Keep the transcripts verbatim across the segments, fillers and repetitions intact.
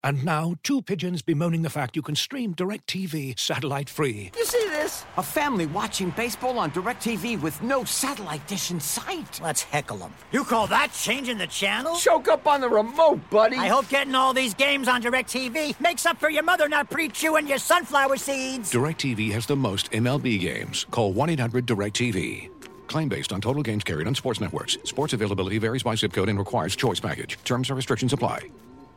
And now, two pigeons bemoaning the fact you can stream DirecTV satellite-free. You see this? A family watching baseball on DirecTV with no satellite dish in sight. Let's heckle them. You call that changing the channel? Choke up on the remote, buddy. I hope getting all these games on DirecTV makes up for your mother not pre-chewing your sunflower seeds. DirecTV has the most M L B games. Call one eight hundred direct T V. Claim based on total games carried on sports networks. Sports availability varies by zip code and requires choice package. Terms and restrictions apply.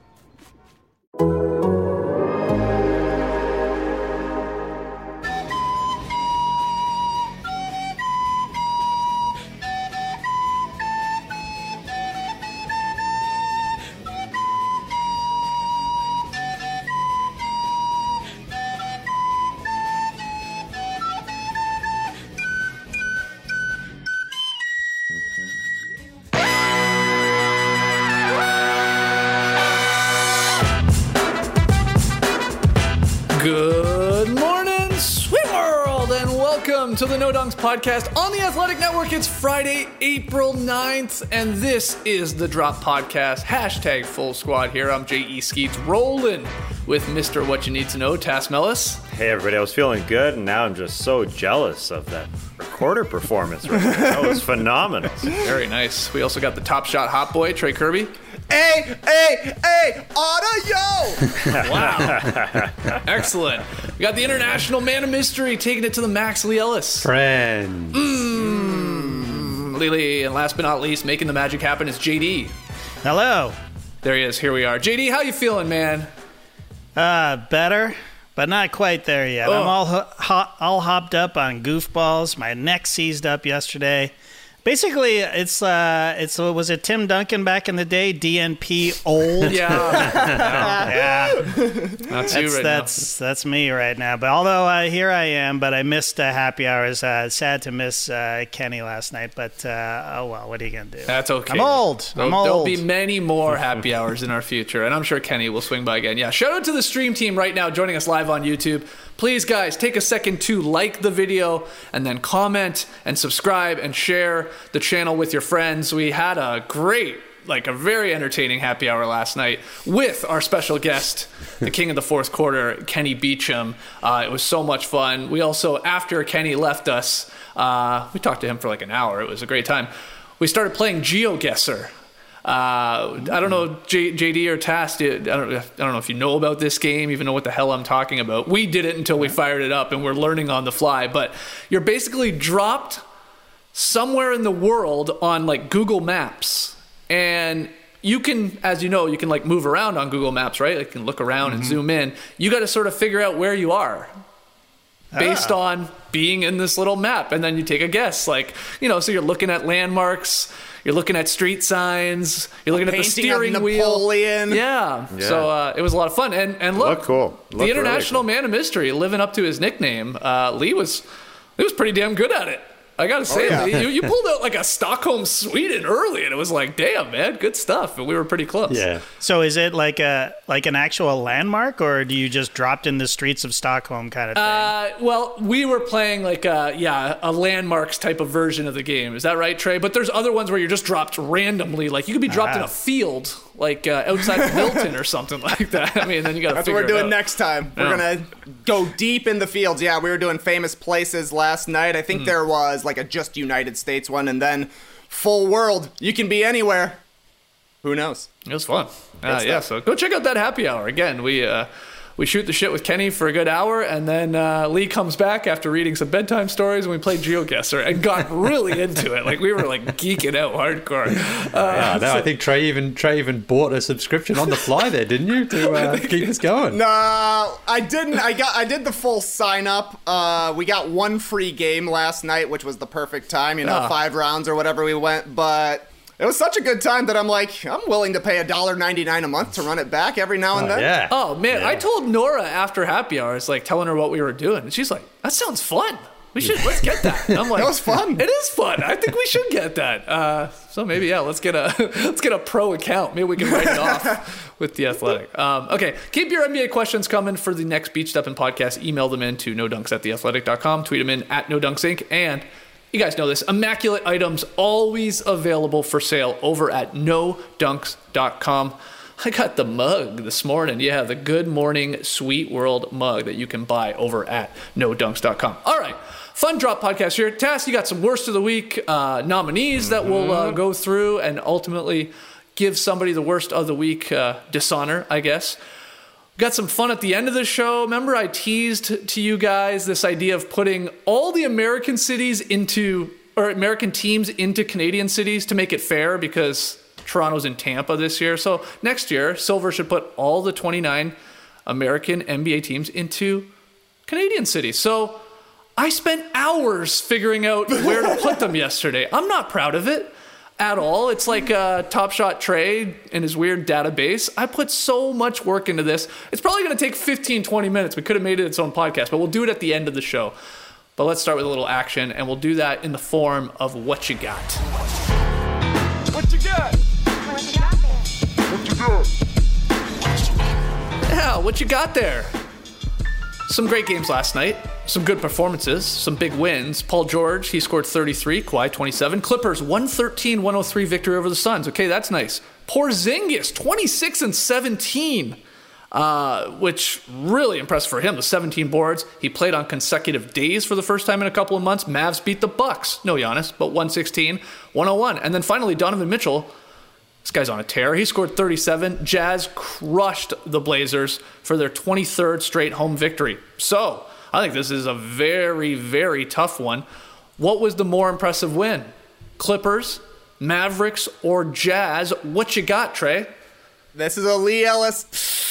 Good morning, sweet world, and welcome to the No Dunks podcast on the Athletic Network. It's Friday, April ninth, and this is the Drop Podcast. Hashtag full squad here. I'm J E Skeets, rolling with Mister What You Need to Know, Tass Mellis. Hey, everybody. I was feeling good, and now I'm just so jealous of that recorder performance right there. That was phenomenal. Very nice. We also got the Top Shot Hot Boy, Trey Kirby. Hey, hey, hey, auto, yo! Wow. Excellent. We got the International Man of Mystery taking it to the max, Lee Ellis. Friends. Mmm. Lee Lee. And last but not least, making the magic happen is J D. Hello. There he is. Here we are. J D, how you feeling, man? Uh, better, but not quite there yet. Oh. I'm all ho- ho- all hopped up on goofballs. My neck seized up yesterday. Basically, it's uh, it's was it Tim Duncan back in the day? D N P old. Yeah, yeah. That's you That's right that's that's me right now. But although uh, here I am, but I missed uh, happy hours. Uh, sad to miss uh, Kenny last night, but uh, oh well. What are you gonna do? That's okay. I'm old. There'll, I'm old. There'll be many more happy hours in our future, and I'm sure Kenny will swing by again. Yeah, shout out to the stream team right now joining us live on YouTube. Please, guys, take a second to like the video and then comment and subscribe and share the channel with your friends. We had a great, like a very entertaining happy hour last night with our special guest, the king of the fourth quarter, Kenny Beecham. Uh, it was so much fun. We also, after Kenny left us, uh, we talked to him for like an hour. It was a great time. We started playing GeoGuessr. Uh, I don't know, J- JD or Tass, did, I don't, I don't know if you know about this game, even know what the hell I'm talking about. We did it until we fired it up, and we're learning on the fly. But you're basically dropped somewhere in the world on like Google Maps, and you can, as you know, you can like move around on Google Maps, right? You can look around mm-hmm. and zoom in. You got to sort of figure out where you are based ah. on being in this little map, and then you take a guess, like, you know, so you're looking at landmarks. You're looking at street signs. You're looking at the steering of wheel. Napoleon. Yeah. Yeah. So uh, it was a lot of fun. And and look, Looked cool. Looked the International really cool. Man of Mystery, living up to his nickname. Uh, Lee was, he was pretty damn good at it. I gotta say, oh, yeah. Lee, you, you pulled out like a Stockholm, Sweden early, and it was like, damn, man, good stuff. And we were pretty close. Yeah. So is it like a like an actual landmark, or do you just dropped in the streets of Stockholm kind of thing? Uh, well, we were playing like a, yeah, a landmarks type of version of the game. Is that right, Trey? But there's other ones where you're just dropped randomly. Like you could be dropped Ah. in a field, like uh, outside of Milton or something like that. I mean, then you got to That's figure what we're it doing out. next time. We're Yeah. gonna go deep in the fields. Yeah, we were doing famous places last night. I think Mm. there was like a just United States one, and then full world. You can be anywhere. Who knows? It was fun. Uh, stuff. yeah, so go check out that happy hour. Again, we uh, we shoot the shit with Kenny for a good hour, and then uh, Lee comes back after reading some bedtime stories, and we played GeoGuessr and got really into it. Like we were like geeking out hardcore. Uh, Yeah, no, I think Trey even Trey even bought a subscription on the fly there, didn't you, to uh, keep us going? No, I didn't. I got. I did the full sign up. Uh, we got one free game last night, which was the perfect time. You know, Ah. five rounds or whatever we went, but. It was such a good time that I'm like, I'm willing to pay one dollar ninety-nine a month to run it back every now and Oh, then. yeah. Oh man, Yeah. I told Nora after happy hours, like telling her what we were doing, and she's like, "That sounds fun. We should let's get that." And I'm like, That was fun. It is fun. I think we should get that. Uh, so maybe yeah, let's get a let's get a pro account. Maybe we can write it off with the Athletic. Um, okay, keep your N B A questions coming for the next Beach Steppin' podcast. Email them in to no dunks at the athletic dot com. Tweet them in at no dunks inc and. You guys know this. Immaculate items always available for sale over at no dunks dot com. I got the mug this morning. Yeah, the Good Morning Sweet World mug that you can buy over at no dunks dot com. All right, fun drop podcast here. Tass, you got some worst of the week uh, nominees mm-hmm. that we'll uh, go through and ultimately give somebody the worst of the week uh, dishonor, I guess. Got some fun at the end of the show. Remember I teased to you guys this idea of putting all the American cities into, or American teams into Canadian cities to make it fair, because Toronto's in Tampa this year. So next year, Silver should put all the twenty-nine American N B A teams into Canadian cities. So I spent hours figuring out where to put them yesterday. I'm not proud of it at all. It's like uh, Top Shot Trey and his weird database. I put so much work into this. It's probably going to take fifteen, twenty minutes. We could have made it its own podcast, but we'll do it at the end of the show. But let's start with a little action, and we'll do that in the form of What You Got. What you got? What you got there? What you got? Yeah, what you got there? Some great games last night. Some good performances. Some big wins. Paul George, he scored thirty-three. Kawhi, twenty-seven. Clippers, one thirteen one oh three victory over the Suns. Okay, that's nice. Porzingis, twenty-six and seventeen. Uh, which really impressed for him. The seventeen boards. He played on consecutive days for the first time in a couple of months. Mavs beat the Bucks. No Giannis, but one sixteen one oh one. And then finally, Donovan Mitchell. This guy's on a tear. He scored thirty-seven. Jazz crushed the Blazers for their twenty-third straight home victory. So, I think this is a very, very tough one. What was the more impressive win? Clippers, Mavericks, or Jazz? What you got, Trey? This is a Lee Ellis.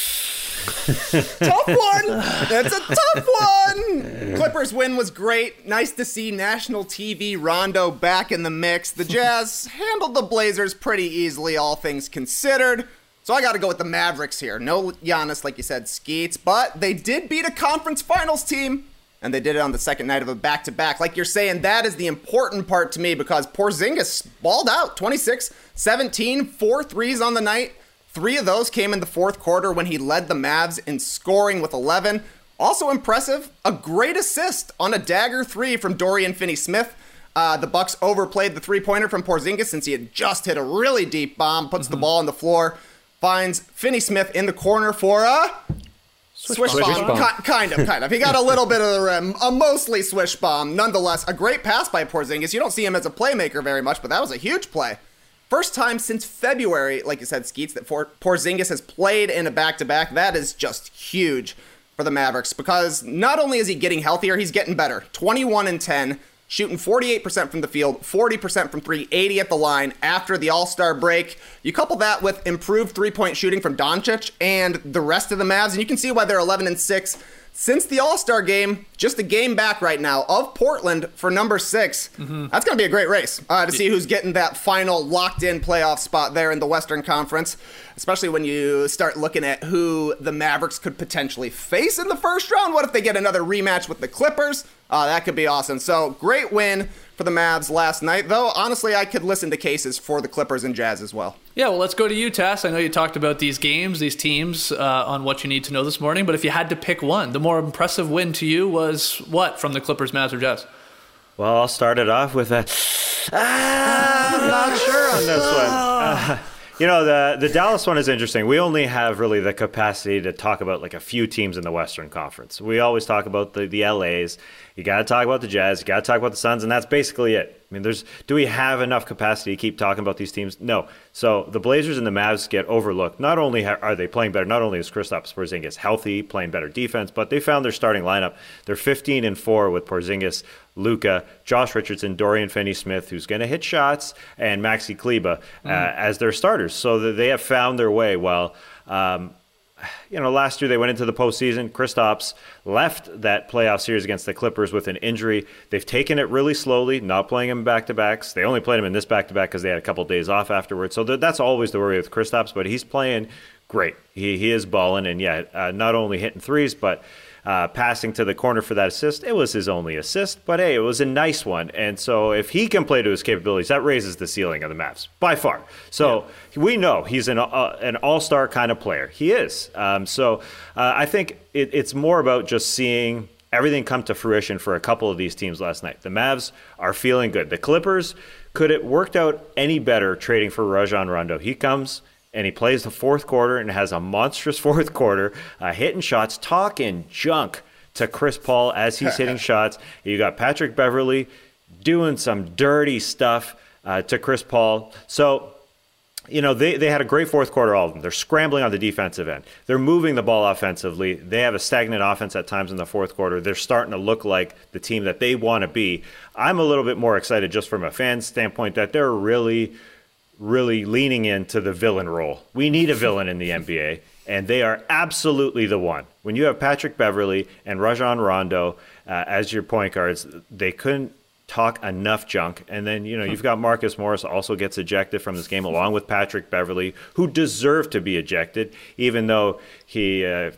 Tough one. That's a tough one. Clippers win was great. Nice to see national T V Rondo back in the mix. The Jazz handled the Blazers pretty easily, all things considered. So I got to go with the Mavericks here. No Giannis, like you said, Skeets, but they did beat a conference finals team, and they did it on the second night of a back-to-back. Like you're saying, that is the important part to me, because Porzingis balled out. twenty-six, seventeen, four threes on the night. Three of those came in the fourth quarter when he led the Mavs in scoring with eleven. Also impressive, a great assist on a dagger three from Dorian Finney-Smith. Uh, the Bucks overplayed the three-pointer from Porzingis since he had just hit a really deep bomb, puts mm-hmm. the ball on the floor, finds Finney-Smith in the corner for a swish, swish bomb. bomb. K- kind of, kind of. He got a little bit of the rim, a mostly swish bomb. Nonetheless, a great pass by Porzingis. You don't see him as a playmaker very much, but that was a huge play. First time since February, like you said, Skeets, that Porzingis has played in a back-to-back. That is just huge for the Mavericks, because not only is he getting healthier, he's getting better. twenty-one and ten, shooting forty-eight percent from the field, forty percent from three, eighty at the line after the All-Star break. You couple that with improved three-point shooting from Doncic and the rest of the Mavs, and you can see why they're eleven and six. Since the All-Star game, just a game back right now of Portland for number six. Mm-hmm. That's going to be a great race uh, to see who's getting that final locked-in playoff spot there in the Western Conference, especially when you start looking at who the Mavericks could potentially face in the first round. What if they get another rematch with the Clippers? Uh, that could be awesome. So, great win for the Mavs last night, though honestly I could listen to cases for the Clippers and Jazz as well. Yeah, well, let's go to you, Tass. I know you talked about these games, these teams, uh, on what you need to know this morning, but if you had to pick one, the more impressive win to you was what from the Clippers, Mavs, or Jazz? Well, I'll start it off with a ah, I'm not sure on this one. Uh, you know, the the Dallas one is interesting. We only have really the capacity to talk about like a few teams in the Western Conference. We always talk about the, the L A's. You got to talk about the Jazz. You got to talk about the Suns, and that's basically it. I mean, there's do we have enough capacity to keep talking about these teams? No. So the Blazers and the Mavs get overlooked. Not only are they playing better, not only is Kristaps Porzingis healthy, playing better defense, but they found their starting lineup. They're fifteen and four with Porzingis, Luka, Josh Richardson, Dorian Finney-Smith, who's going to hit shots, and Maxi Kleber uh, mm. as their starters. So they have found their way. While um, you know, last year they went into the postseason. Kristaps left that playoff series against the Clippers with an injury. They've taken it really slowly, not playing him back-to-backs. They only played him in this back-to-back because they had a couple days off afterwards. So th- that's always the worry with Kristaps, but he's playing great. He he is balling, and yeah, uh, not only hitting threes, but Uh, passing to the corner for that assist. It was his only assist, but hey, it was a nice one. And so if he can play to his capabilities, that raises the ceiling of the Mavs by far. So yeah. we know he's an uh, an all-star kind of player. He is. Um, so uh, I think it, it's more about just seeing everything come to fruition for a couple of these teams last night. The Mavs are feeling good. The Clippers, could it worked out any better trading for Rajon Rondo? He comes, and he plays the fourth quarter and has a monstrous fourth quarter, uh, hitting shots, talking junk to Chris Paul as he's hitting shots. You got Patrick Beverley doing some dirty stuff uh, to Chris Paul. So, you know, they, they had a great fourth quarter, all of them. They're scrambling on the defensive end. They're moving the ball offensively. They have a stagnant offense at times in the fourth quarter. They're starting to look like the team that they want to be. I'm a little bit more excited just from a fan standpoint that they're really – really leaning into the villain role. We need a villain in the N B A, and they are absolutely the one. When you have Patrick Beverley and Rajon Rondo uh, as your point guards, they couldn't talk enough junk. And then, you know, you've got Marcus Morris also gets ejected from this game along with Patrick Beverley, who deserved to be ejected, even though he uh,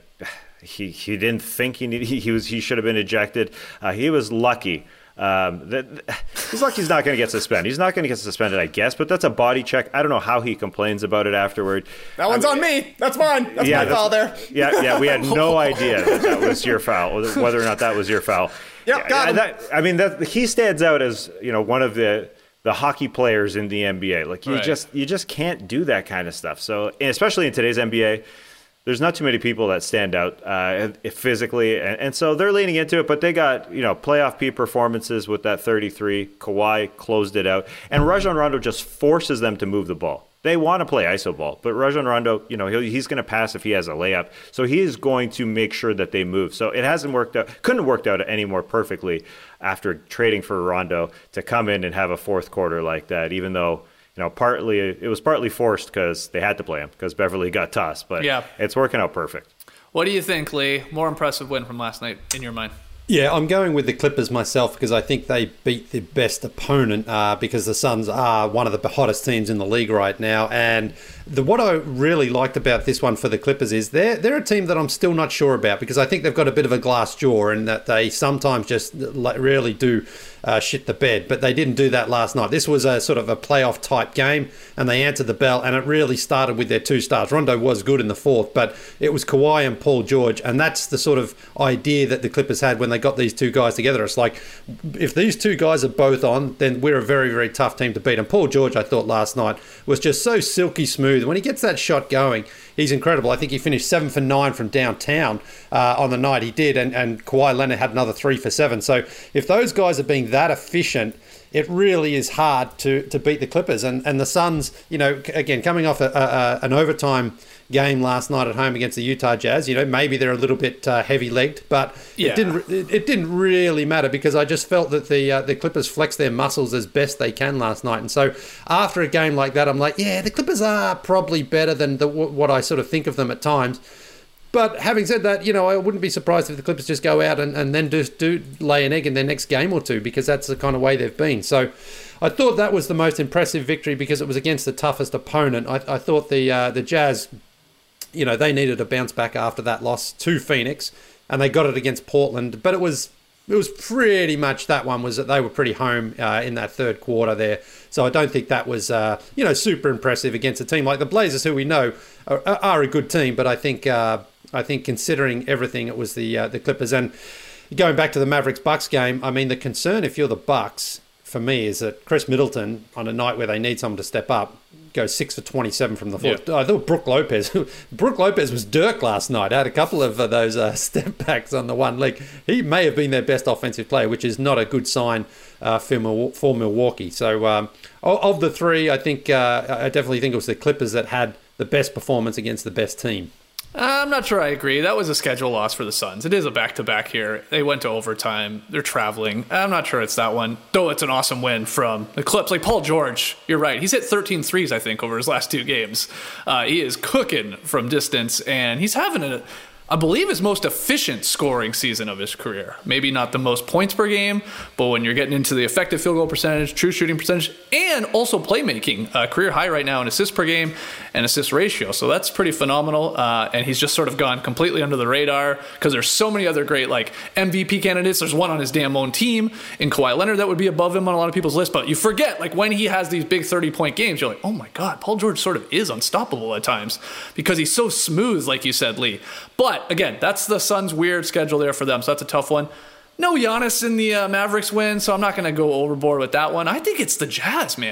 he he didn't think he needed, he, he was he should have been ejected. Uh, he was lucky. Um, that, he's lucky he's not going to get suspended. He's not going to get suspended, I guess, but that's a body check. I don't know how he complains about it afterward. That one's I mean, on me. That's mine. That's yeah, my foul there. Yeah, yeah. We had no idea that that was your foul, whether or not that was your foul. Yep, got him. That, I mean, that, he stands out as, you know, one of the the hockey players in the N B A. Like you right. just you just can't do that kind of stuff. So, especially in today's N B A. There's not too many people that stand out uh, physically, and, and so they're leaning into it. But they got, you know, playoff P performances with that thirty-three. Kawhi closed it out, and Rajon Rondo just forces them to move the ball. They want to play iso ball, but Rajon Rondo, you know, he'll, he's going to pass if he has a layup, so he is going to make sure that they move. So it hasn't worked out, couldn't have worked out any more perfectly after trading for Rondo to come in and have a fourth quarter like that, even though. You know, partly it was partly forced because they had to play him because Beverley got tossed, but yeah. It's working out perfect. What do you think, Lee? More impressive win from last night in your mind? Yeah, I'm going with the Clippers myself because I think they beat the best opponent uh, because the Suns are one of the hottest teams in the league right now. And the what I really liked about this one for the Clippers is they're, they're a team that I'm still not sure about because I think they've got a bit of a glass jaw and that they sometimes just really do uh, shit the bed. But they didn't do that last night. This was a sort of a playoff type game and they answered the bell and it really started with their two stars. Rondo was good in the fourth, but it was Kawhi and Paul George. And that's the sort of idea that the Clippers had when they got these two guys together. It's like, if these two guys are both on, then we're a very, very tough team to beat. And Paul George, I thought last night, was just so silky smooth. When he gets that shot going, he's incredible. I think he finished seven for nine from downtown uh, on the night he did, and, and Kawhi Leonard had another three for seven. So if those guys are being that efficient, it really is hard to to beat the Clippers. And and the Suns, you know, again, coming off a, a, an overtime game last night at home against the Utah Jazz, you know, maybe they're a little bit uh, heavy-legged, but yeah. it didn't it, it didn't really matter because I just felt that the uh, the Clippers flexed their muscles as best they can last night. And so after a game like that, I'm like, yeah, the Clippers are probably better than the, what I sort of think of them at times. But having said that, you know, I wouldn't be surprised if the Clippers just go out and, and then just do lay an egg in their next game or two because that's the kind of way they've been. So I thought that was the most impressive victory because it was against the toughest opponent. I, I thought the uh, the Jazz, you know, they needed a bounce back after that loss to Phoenix, and they got it against Portland. But it was it was pretty much that one was that they were pretty home uh, in that third quarter there. So I don't think that was, uh, you know, super impressive against a team like the Blazers, who we know are, are a good team. But I think uh, I think considering everything, it was the uh, the Clippers. And going back to the Mavericks-Bucks game, I mean, the concern if you're the Bucks, for me, is that Chris Middleton, on a night where they need someone to step up, goes six for twenty-seven from the floor. Yeah. I thought Brook Lopez, Brook Lopez was Dirk last night. Had a couple of uh, those uh, step backs on the one leg. He may have been their best offensive player, which is not a good sign uh, for, for Milwaukee. So um, of the three, I think uh, I definitely think it was the Clippers that had the best performance against the best team. I'm not sure I agree. That was a schedule loss for the Suns. It is a back-to-back here. They went to overtime. They're traveling. I'm not sure it's that one, though it's an awesome win from the Clips. Like Paul George, you're right. He's hit thirteen threes, I think, over his last two games. Uh, he is cooking from distance, and he's having a, I believe, his most efficient scoring season of his career. Maybe not the most points per game, but when you're getting into the effective field goal percentage, true shooting percentage, and also playmaking, uh, career high right now in assists per game and assist ratio. So that's pretty phenomenal. Uh, and he's just sort of gone completely under the radar because there's so many other great like M V P candidates. There's one on his damn own team in Kawhi Leonard that would be above him on a lot of people's list. But you forget, like when he has these big thirty-point games, you're like, oh my God, Paul George sort of is unstoppable at times because he's so smooth, like you said, Lee. But again, that's the Suns' weird schedule there for them, so that's a tough one. No Giannis in the uh, Mavericks win, so I'm not going to go overboard with that one. I think it's the Jazz, man.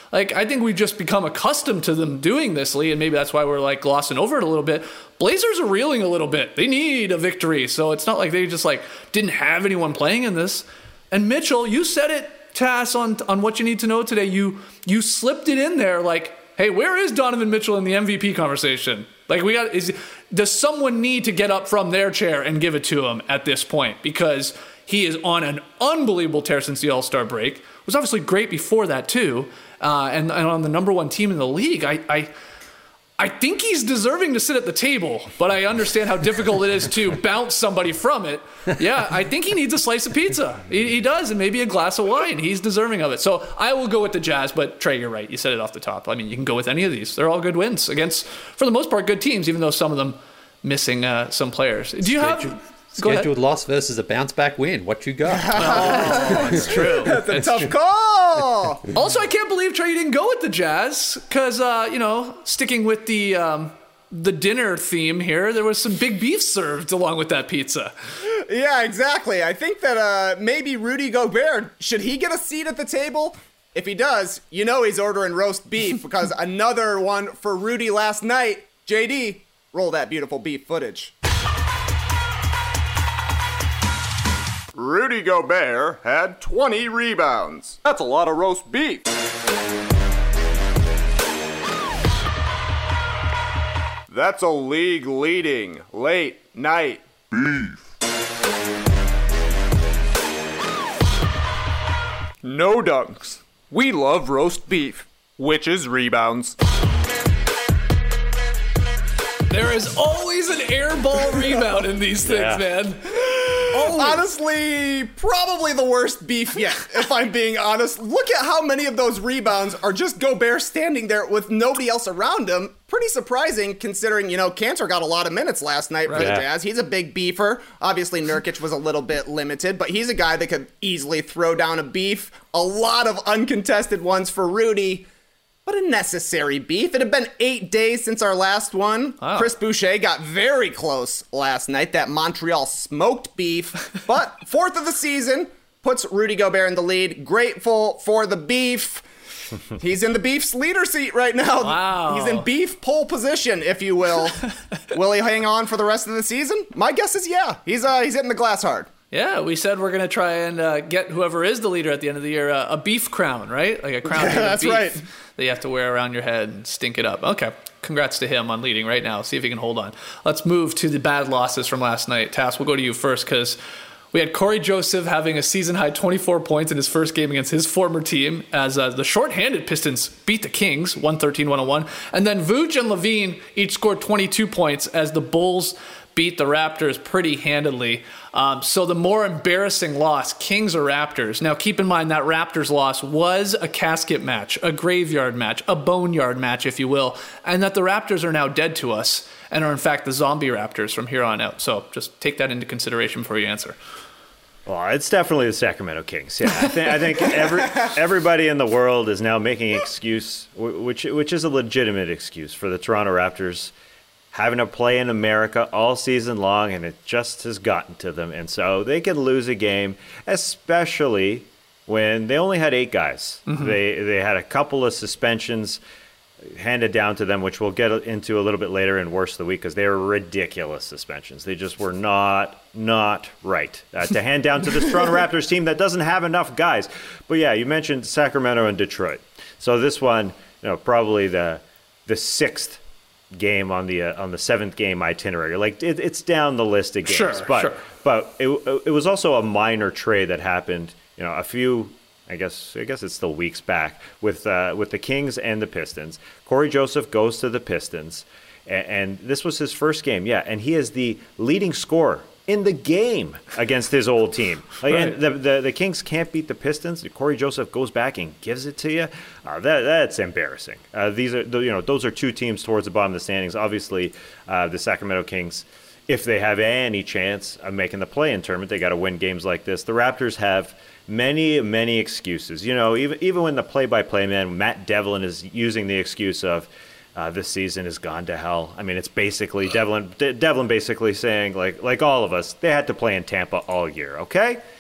Like, I think we've just become accustomed to them doing this, Lee, and maybe that's why we're like glossing over it a little bit. Blazers are reeling a little bit. They need a victory, so it's not like they just like didn't have anyone playing in this. And Mitchell, you said it, Tass, on on what you need to know today. You you slipped it in there like, hey, where is Donovan Mitchell in the M V P conversation? Like, we got is does someone need to get up from their chair and give it to him at this point? Because he is on an unbelievable tear since the All-Star break. It was obviously great before that too, uh, and, and on the number one team in the league. I, I I think he's deserving to sit at the table, but I understand how difficult it is to bounce somebody from it. Yeah, I think he needs a slice of pizza. He, he does, and maybe a glass of wine. He's deserving of it. So I will go with the Jazz, but Trey, you're right. You said it off the top. I mean, you can go with any of these. They're all good wins against, for the most part, good teams, even though some of them missing uh, some players. Do you have... Go Scheduled loss versus a bounce back win. What you got? Oh, it's true. That's a It's tough true. call. Also, I can't believe Trey, you didn't go with the Jazz because, uh, you know, sticking with the um, the dinner theme here, there was some big beef served along with that pizza. Yeah, exactly. I think that uh, maybe Rudy Gobert, should he get a seat at the table? If he does, you know he's ordering roast beef because another one for Rudy last night. J D, roll that beautiful beef footage. Rudy Gobert had twenty rebounds. That's a lot of roast beef. That's a league-leading late night beef. No dunks. We love roast beef, which is rebounds. There is always an air ball rebound in these things, Yeah. man. Honestly, probably the worst beef yet, if I'm being honest. Look at how many of those rebounds are just Gobert standing there with nobody else around him. Pretty surprising considering, you know, Cantor got a lot of minutes last night for the Yeah. Jazz. He's a big beefer. Obviously, Nurkic was a little bit limited, but he's a guy that could easily throw down a beef. A lot of uncontested ones for Rudy. But a necessary beef. It had been eight days since our last one. Wow. Chris Boucher got very close last night. That Montreal smoked beef. But fourth of the season puts Rudy Gobert in the lead. Grateful for the beef. He's in the beef's leader seat right now. Wow. He's in beef pole position, if you will. Will he hang on for the rest of the season? My guess is yeah. He's uh, he's hitting the glass hard. Yeah, we said we're going to try and uh, get whoever is the leader at the end of the year uh, a beef crown, right? Like a crown made of That's beef right. that you have to wear around your head and stink it up. Okay, congrats to him on leading right now. See if he can hold on. Let's move to the bad losses from last night. Tass, we'll go to you first because we had Corey Joseph having a season-high twenty-four points in his first game against his former team as uh, the shorthanded Pistons beat the Kings one thirteen to one oh one. And then Vooch and Levine each scored twenty-two points as the Bulls beat the Raptors pretty handedly. Um, so the more embarrassing loss, Kings or Raptors. Now keep in mind that Raptors loss was a casket match, a graveyard match, a boneyard match, if you will, and that the Raptors are now dead to us and are in fact the zombie Raptors from here on out. So just take that into consideration before you answer. Well, it's definitely the Sacramento Kings. Yeah, I think, I think every, everybody in the world is now making an excuse, wh- which which is a legitimate excuse for the Toronto Raptors having to play in America all season long, and it just has gotten to them. And so they can lose a game, especially when they only had eight guys. Mm-hmm. They they had a couple of suspensions handed down to them, which we'll get into a little bit later in Worst of the Week, because they were ridiculous suspensions. They just were not, not right uh, to hand down to this Toronto Raptors team that doesn't have enough guys. But yeah, you mentioned Sacramento and Detroit. So this one, you know, probably the the sixth game on the uh, on the seventh game itinerary. Like it, it's down the list of games. Sure, but sure. but it it was also a minor trade that happened, you know, a few I guess I guess it's still weeks back with uh, with the Kings and the Pistons. Corey Joseph goes to the Pistons, and, and this was his first game. Yeah, and he is the leading scorer in the game against his old team. Like, Right. and the, the the Kings can't beat the Pistons. Corey Joseph goes back and gives it to you. Uh, that that's embarrassing. Uh, these are you know those are two teams towards the bottom of the standings. Obviously, uh, the Sacramento Kings, if they have any chance of making the play-in tournament, they got to win games like this. The Raptors have many many excuses. You know, even even when the play-by-play man Matt Devlin is using the excuse of, Uh, this season has gone to hell. I mean, it's basically Devlin, De- Devlin basically saying, like, like all of us, they had to play in Tampa all year, okay?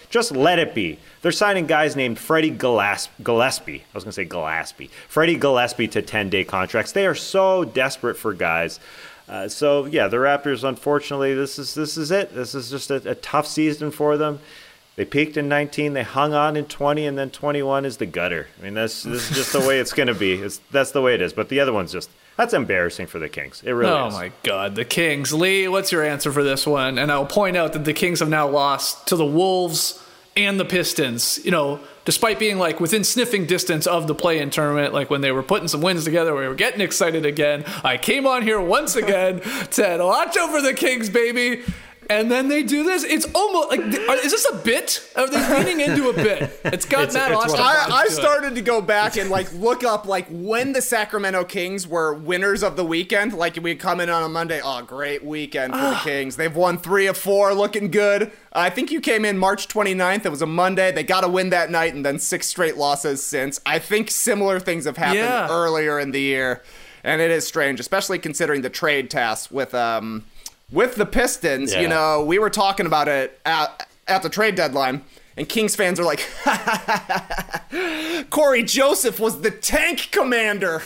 Just let it be. They're signing guys named Freddie Gilles- Gillespie. I was going to say Gillespie. Freddie Gillespie to ten-day contracts. They are so desperate for guys. Uh, so, yeah, the Raptors, unfortunately, this is this is it. This is just a, a tough season for them. They peaked in nineteen, they hung on in twenty, and then twenty-one is the gutter. I mean, that's this is just the way it's going to be. It's, that's the way it is. But the other one's just, that's embarrassing for the Kings. It really oh is. Oh, my God. The Kings. Lee, what's your answer for this one? And I'll point out that the Kings have now lost to the Wolves and the Pistons, you know, despite being like within sniffing distance of the play-in tournament, like when they were putting some wins together, we were getting excited again. I came on here once again, said, watch over the Kings, baby. And then they do this. It's almost like, is this a bit? Are they leaning into a bit? It's got It's- Matt it's Austin. I, I to it. started to go back and like look up like when the Sacramento Kings were winners of the weekend. Like we come in on a Monday, oh great weekend for the Kings. They've won three of four, looking good. I think you came in March twenty-ninth. It was a Monday. They got a win that night, and then six straight losses since. I think similar things have happened Yeah. earlier in the year, and it is strange, especially considering the trade task with um. With the Pistons, Yeah. you know, we were talking about it at, at the trade deadline, and Kings fans are like, Corey Joseph was the tank commander.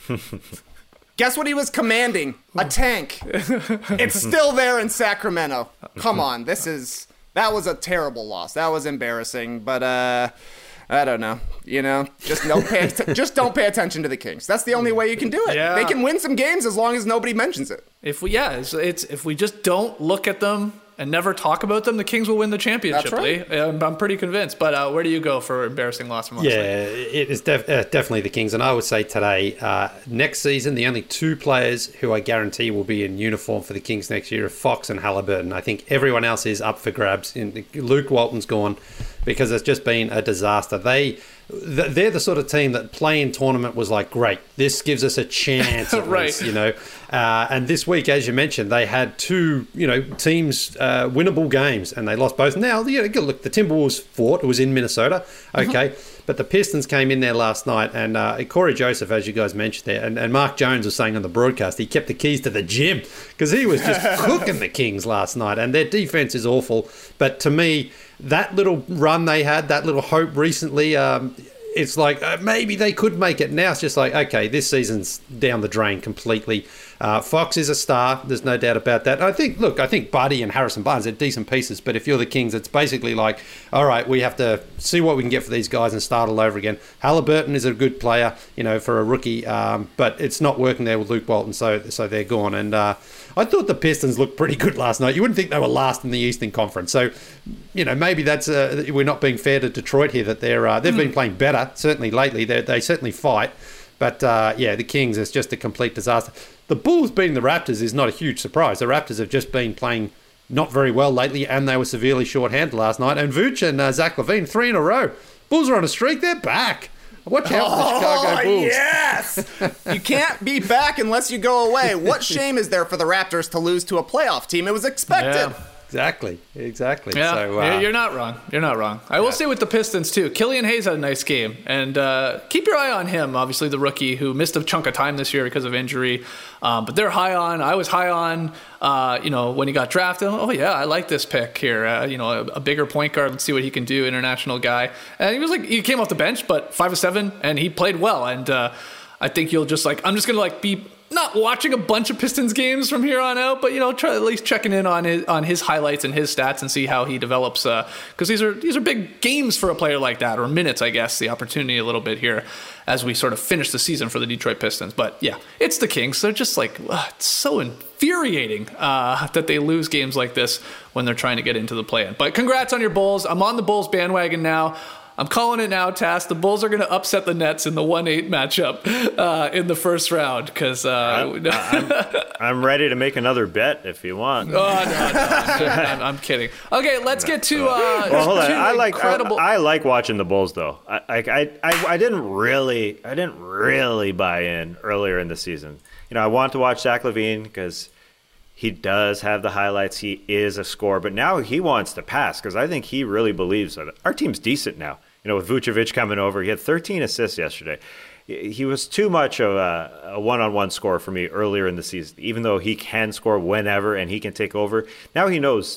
Guess what he was commanding? A tank. It's still there in Sacramento. Come on, this is, that was a terrible loss. That was embarrassing, but, uh... I don't know. You know, just don't pay just don't pay attention to the Kings. That's the only way you can do it. Yeah. They can win some games as long as nobody mentions it. If we, yeah, it's, it's if we just don't look at them and never talk about them, the Kings will win the championship. That's right. Lee. I'm, I'm pretty convinced. But uh, where do you go for embarrassing loss from last Yeah, night? it is def- uh, definitely the Kings. And I would say today, uh, next season, the only two players who I guarantee will be in uniform for the Kings next year are Fox and Halliburton. I think everyone else is up for grabs. In, Luke Walton's gone because it's just been a disaster. They... They're the sort of team that playing tournament was like, great, this gives us a chance, at Right. least, you know. Uh, and this week, as you mentioned, they had two, you know, teams uh, winnable games, and they lost both. Now, you know, look, the Timberwolves fought; it was in Minnesota, okay, mm-hmm. but the Pistons came in there last night, and uh, Corey Joseph, as you guys mentioned there, and, and Mark Jones was saying on the broadcast, he kept the keys to the gym because he was just cooking the Kings last night, and their defense is awful. But to me, that little run they had, that little hope recently, um, it's like uh, maybe they could make it. Now it's just like, okay, this season's down the drain completely. Uh, Fox is a star. There's no doubt about that. I think, look, I think Buddy and Harrison Barnes are decent pieces, but if you're the Kings, it's basically like, all right, we have to see what we can get for these guys and start all over again. Halliburton is a good player, you know, for a rookie, um, but it's not working there with Luke Walton, so so they're gone. And uh, I thought the Pistons looked pretty good last night. You wouldn't think they were last in the Eastern Conference, so you know maybe that's uh, we're not being fair to Detroit here that they're uh, they've mm. been playing better certainly lately. They they certainly fight. But, uh, yeah, the Kings is just a complete disaster. The Bulls beating the Raptors is not a huge surprise. The Raptors have just been playing not very well lately, and they were severely short-handed last night. And Vooch and uh, Zach LaVine, three in a row. Bulls are on a streak. They're back. Watch out for the Chicago Bulls. Yes! You can't be back unless you go away. What shame is there for the Raptors to lose to a playoff team? It was expected. Yeah. Exactly, exactly. Yeah, so, uh, you're not wrong. You're not wrong. I will yeah. say with the Pistons, too, Killian Hayes had a nice game. And uh, keep your eye on him, obviously the rookie who missed a chunk of time this year because of injury. Um, but they're high on. I was high on, uh, you know, when he got drafted. Oh, yeah, I like this pick here. Uh, you know, a, a bigger point guard. Let's see what he can do, international guy. And he was like, he came off the bench, but five of seven, and he played well. And uh, I think you'll just like, I'm just going to like be... not watching a bunch of Pistons games from here on out, but you know, try at least checking in on his on his highlights and his stats and see how he develops. Because uh, these are these are big games for a player like that, or minutes, I guess. The opportunity a little bit here as we sort of finish the season for the Detroit Pistons. But yeah, it's the Kings. They're just like ugh, it's so infuriating uh, that they lose games like this when they're trying to get into the play-in. But congrats on your Bulls. I'm on the Bulls bandwagon now. I'm calling it now, Tass. The Bulls are going to upset the Nets in the one eight matchup uh, in the first round because uh, I'm, I'm, I'm ready to make another bet if you want. Oh, no, no, I'm, I'm kidding. Okay, let's get to. Uh, well, hold on. to I like incredible... I, I like watching the Bulls though. I, I I I didn't really I didn't really buy in earlier in the season. You know, I want to watch Zach LaVine because he does have the highlights. He is a scorer, but now he wants to pass because I think he really believes that our team's decent now. You know, with Vucevic coming over, he had thirteen assists yesterday. He was too much of a, a one-on-one scorer for me earlier in the season, even though he can score whenever and he can take over. Now he knows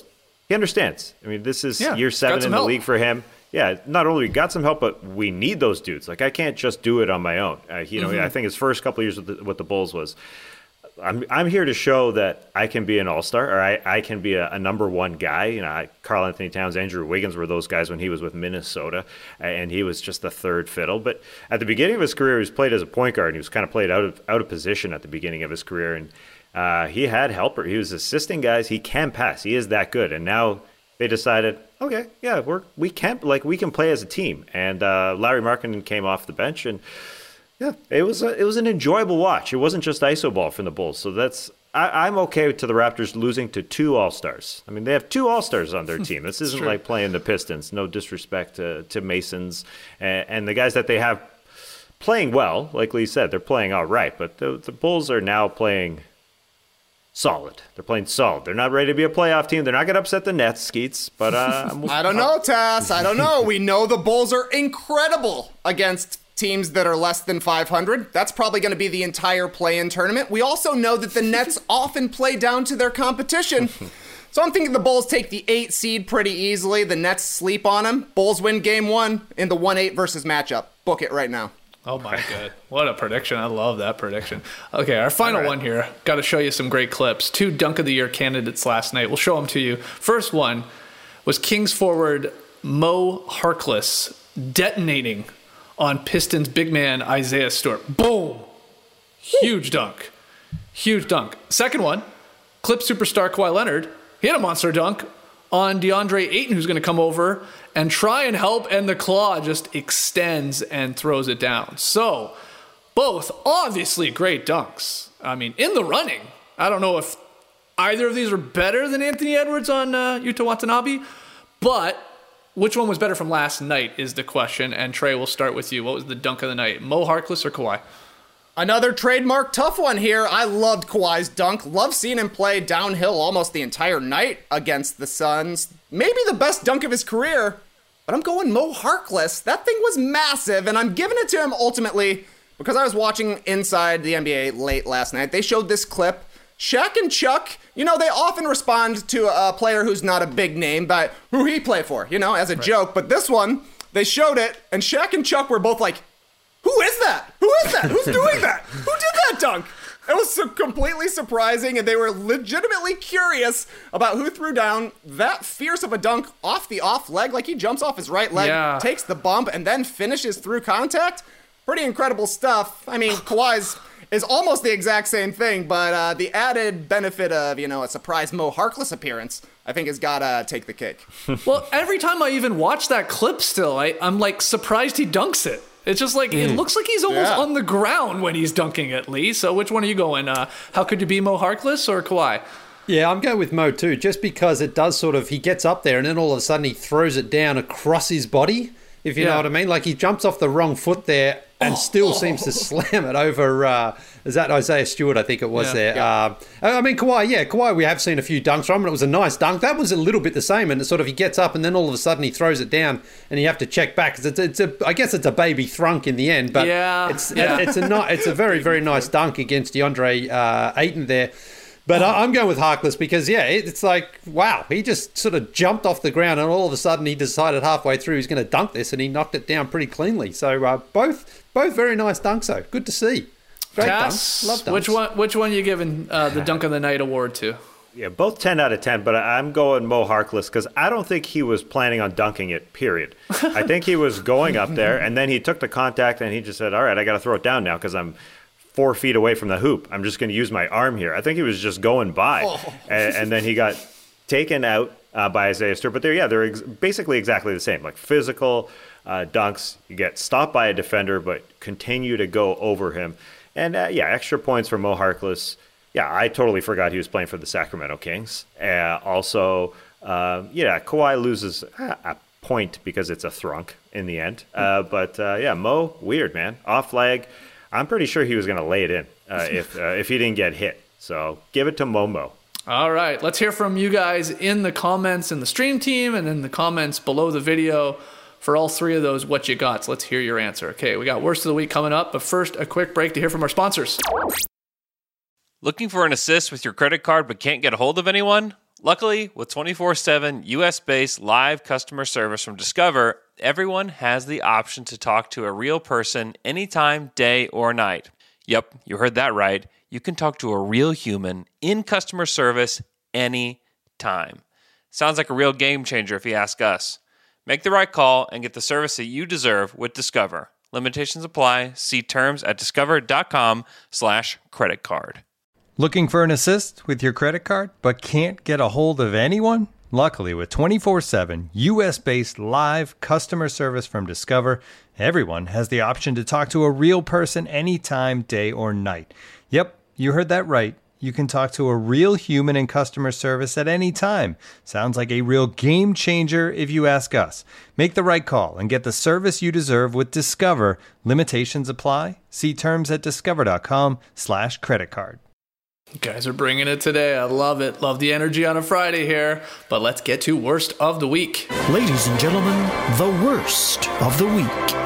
he understands. I mean, this is Yeah, year seven got in some the help. league for him. Yeah, not only we got some help, but we need those dudes. Like, I can't just do it on my own. Uh, you know, Mm-hmm. I think his first couple of years with the, with the Bulls was, I'm I'm here to show that I can be an all-star, or I, I can be a, a number one guy. You know, I, Karl Anthony Towns, Andrew Wiggins were those guys when he was with Minnesota, and he was just the third fiddle. But at the beginning of his career, he was played as a point guard, and he was kind of played out of out of position at the beginning of his career. And uh, he had helper. He was assisting guys. He can pass. He is that good. And now they decided, okay, yeah, we're we can like we can play as a team. And uh, Larry Markkinen came off the bench and. Yeah, it was a, it was an enjoyable watch. It wasn't just iso ball from the Bulls, so that's I, I'm okay to the Raptors losing to two All Stars. I mean, they have two All Stars on their team. This isn't true. like playing the Pistons. No disrespect to, to Masons and, and the guys that they have playing well. Like Lee said, they're playing all right, but the the Bulls are now playing solid. They're playing solid. They're not ready to be a playoff team. They're not going to upset the Nets, Skeets. But uh, I don't know, Tass. I don't know. We know the Bulls are incredible against teams that are less than five hundred. That's probably going to be the entire play-in tournament. We also know that the Nets often play down to their competition. So I'm thinking the Bulls take the eight seed pretty easily. The Nets sleep on them. Bulls win game one in the one eight versus matchup. Book it right now. Oh my god, what a prediction. I love that prediction. Okay, our final right. one here. Got to show you some great clips. Two Dunk of the Year candidates last night. We'll show them to you. First one was Kings forward Mo Harkless detonating on Pistons big man Isaiah Stewart. Boom! Huge dunk. Huge dunk. Second one, Clip superstar Kawhi Leonard. He had a monster dunk on DeAndre Ayton, who's going to come over and try and help, and the claw just extends and throws it down. So, both obviously great dunks. I mean, in the running. I don't know if either of these are better than Anthony Edwards on uh, Yuta Watanabe, but which one was better from last night is the question. And Trey, we'll start with you. What was the dunk of the night? Mo Harkless or Kawhi? Another trademark tough one here. I loved Kawhi's dunk. Love seeing him play downhill almost the entire night against the Suns. Maybe the best dunk of his career, but I'm going Mo Harkless. That thing was massive, and I'm giving it to him ultimately because I was watching Inside the N B A late last night. They showed this clip. Shaq and Chuck, you know, they often respond to a player who's not a big name, but who he play for, you know, as a right. joke. But this one, they showed it, and Shaq and Chuck were both like, who is that? Who is that? Who's doing that? Who did that dunk? It was so completely surprising, and they were legitimately curious about who threw down that fierce of a dunk off the off leg. Like, he jumps off his right leg, yeah. takes the bump, and then finishes through contact. Pretty incredible stuff. I mean, Kawhi's is almost the exact same thing, but uh, the added benefit of, you know, a surprise Mo Harkless appearance, I think has got to take the cake. Well, every time I even watch that clip still, I, I'm like surprised he dunks it. It's just like, mm. it looks like he's almost yeah. on the ground when he's dunking it, Lee. So which one are you going? Uh, how could you be Mo Harkless or Kawhi? Yeah, I'm going with Mo too, just because it does sort of, he gets up there and then all of a sudden he throws it down across his body, if you yeah. know what I mean. Like, he jumps off the wrong foot there and oh, still oh. seems to slam it over, uh, is that Isaiah Stewart, I think it was yeah. there. Yeah. Uh, I mean, Kawhi, yeah, Kawhi, we have seen a few dunks from him, and it was a nice dunk. That was a little bit the same, and it sort of, he gets up, and then all of a sudden he throws it down, and you have to check back, because it's, it's a, I guess it's a baby thrunk in the end, but yeah. it's yeah. it's a not, it's a very, very nice dunk against DeAndre uh, Ayton there. But oh. I'm going with Harkless because, yeah, it's like, wow, he just sort of jumped off the ground and all of a sudden he decided halfway through he's going to dunk this and he knocked it down pretty cleanly. So uh, both both very nice dunks, though. Good to see. Great Cass, dunks. Love dunks. Which one, which one are you giving uh, the Dunk of the Night award to? Yeah, both ten out of ten, but I'm going Mo Harkless because I don't think he was planning on dunking it, period. I think he was going up there and then he took the contact and he just said, all right, I got to throw it down now because I'm four feet away from the hoop. I'm just going to use my arm here. I think he was just going by. Oh. And, and then he got taken out uh, by Isaiah Stewart. But they're, yeah, they're ex- basically exactly the same. Like physical uh, dunks. You get stopped by a defender, but continue to go over him. And uh, yeah, extra points for Mo Harkless. Yeah, I totally forgot he was playing for the Sacramento Kings. Uh, also, uh, yeah, Kawhi loses a, a point because it's a thrunk in the end. Uh, but uh, yeah, Mo, weird, man. Off leg. I'm pretty sure he was going to lay it in uh, if uh, if he didn't get hit. So give it to Momo. All right. Let's hear from you guys in the comments in the stream team and in the comments below the video for all three of those what you got. So let's hear your answer. Okay, we got Worst of the Week coming up, but first a quick break to hear from our sponsors. Looking for an assist with your credit card but can't get a hold of anyone? Luckily, with twenty-four seven U S-based live customer service from Discover, everyone has the option to talk to a real person anytime, day or night. Yep, you heard that right. You can talk to a real human in customer service anytime. Sounds like a real game changer if you ask us. Make the right call and get the service that you deserve with Discover. Limitations apply. See terms at discover.com slash credit card. Looking for an assist with your credit card, but can't get a hold of anyone? Luckily, with twenty-four seven U S-based live customer service from Discover, everyone has the option to talk to a real person anytime, day or night. Yep, you heard that right. You can talk to a real human in customer service at any time. Sounds like a real game changer if you ask us. Make the right call and get the service you deserve with Discover. Limitations apply. See terms at discover.com slash credit card. You guys are bringing it today. I love it. Love the energy on a Friday here. But let's get to worst of the week. Ladies and gentlemen, the worst of the week.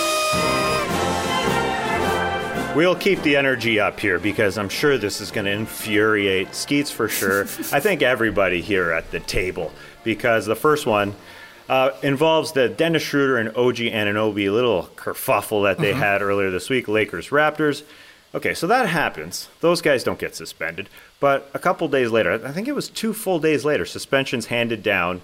We'll keep the energy up here because I'm sure this is going to infuriate Skeets for sure. I think everybody here at the table, because the first one uh, involves the Dennis Schroeder and O G Anunoby little kerfuffle that they mm-hmm. had earlier this week, Lakers Raptors. Okay, so that happens. Those guys don't get suspended. But a couple days later, I think it was two full days later, suspensions handed down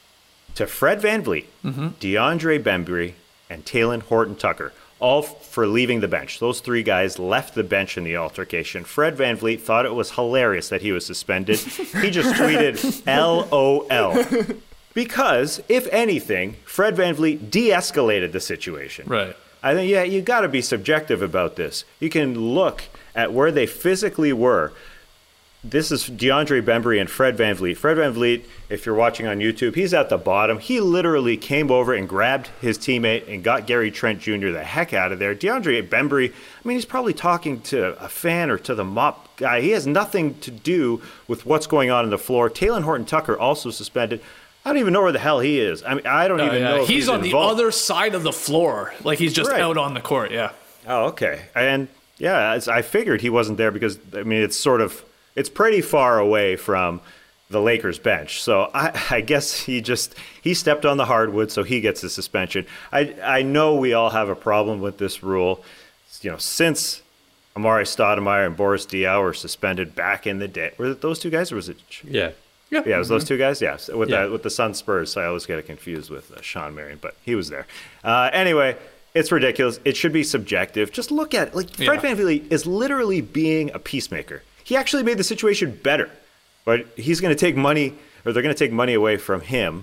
to Fred VanVleet, mm-hmm. DeAndre Bembry, and Talen Horton-Tucker, all for leaving the bench. Those three guys left the bench in the altercation. Fred VanVleet thought it was hilarious that he was suspended. He just tweeted, L O L. Because, if anything, Fred VanVleet de-escalated the situation. Right. I think, yeah, you got to be subjective about this. You can look at where they physically were. This is DeAndre Bembry and Fred VanVleet. Fred VanVleet, if you're watching on YouTube, he's at the bottom. He literally came over and grabbed his teammate and got Gary Trent Junior the heck out of there. DeAndre Bembry, I mean, he's probably talking to a fan or to the mop guy. He has nothing to do with what's going on on the floor. Talen Horton-Tucker also suspended. I don't even know where the hell he is. I mean, I don't uh, even yeah. know if he's, he's on involved. the other side of the floor. Like he's just right. out on the court, yeah. Oh, okay. And yeah, I figured he wasn't there because, I mean, it's sort of, it's pretty far away from the Lakers bench. So I, I guess he just, he stepped on the hardwood, so he gets a suspension. I, I know we all have a problem with this rule. You know, since Amari Stoudemire and Boris Diaw were suspended back in the day. Were it those two guys or was it? Yeah. Yeah, yeah, it was mm-hmm. those two guys. Yeah, with yeah. the with the Sun Spurs. So I always get it confused with uh, Sean Marion, but he was there. Uh, anyway, it's ridiculous. It should be subjective. Just look at it. Like Fred yeah. VanVleet is literally being a peacemaker. He actually made the situation better, but he's going to take money, or they're going to take money away from him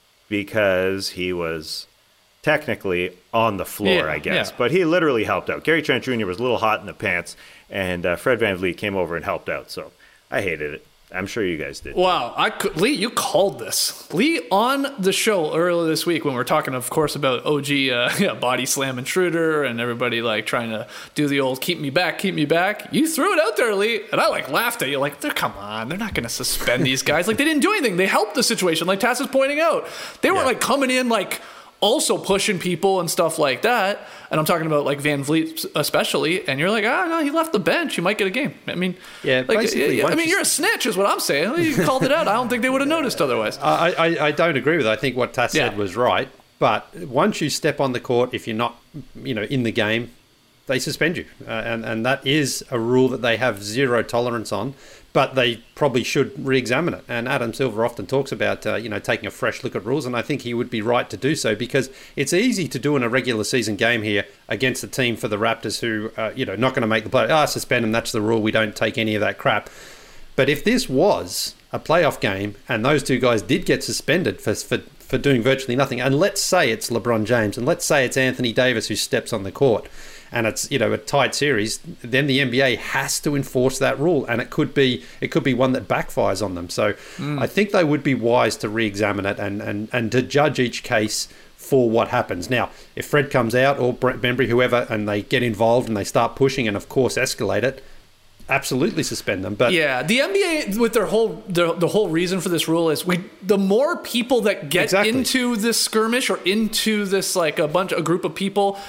because he was technically on the floor, yeah, I guess. Yeah. But he literally helped out. Gary Trent Junior was a little hot in the pants, and uh, Fred VanVleet came over and helped out. So I hated it. I'm sure you guys did. Wow, I could, Lee, you called this. Lee, on the show earlier this week when we were talking, of course, about O G uh, yeah, body slamming Schroeder and everybody like trying to do the old keep me back, keep me back. You threw it out there, Lee, and I like laughed at you. Like, come on, they're not going to suspend these guys. Like, they didn't do anything. They helped the situation, like Tass is pointing out. They weren't yeah. like coming in like also pushing people and stuff like that. And I'm talking about like VanVleet especially. And you're like, ah, oh, no, he left the bench. You might get a game. I mean, yeah, like, basically, I mean, you're a snitch is what I'm saying. You called it out. I don't think they would have noticed otherwise. I, I, I don't agree with it. I think what Tass yeah. said was right. But once you step on the court, if you're not, you know, in the game, they suspend you. Uh, and, and that is a rule that they have zero tolerance on. But they probably should re-examine it. And Adam Silver often talks about, uh, you know, taking a fresh look at rules. And I think he would be right to do so because it's easy to do in a regular season game here against a team for the Raptors who, uh, you know, not going to make the play. Ah, oh, suspend them. That's the rule. We don't take any of that crap. But if this was a playoff game and those two guys did get suspended for, for, for doing virtually nothing, and let's say it's LeBron James and let's say it's Anthony Davis who steps on the court, and it's, you know, a tight series, then the N B A has to enforce that rule, and it could be it could be one that backfires on them. So mm. I think they would be wise to re-examine it and, and, and to judge each case for what happens. Now, if Fred comes out or Brett Bembry, whoever, and they get involved and they start pushing and, of course, escalate it, absolutely suspend them. But yeah, the N B A with their whole their, the whole reason for this rule is we the more people that get exactly. into this skirmish or into this like a bunch a group of people,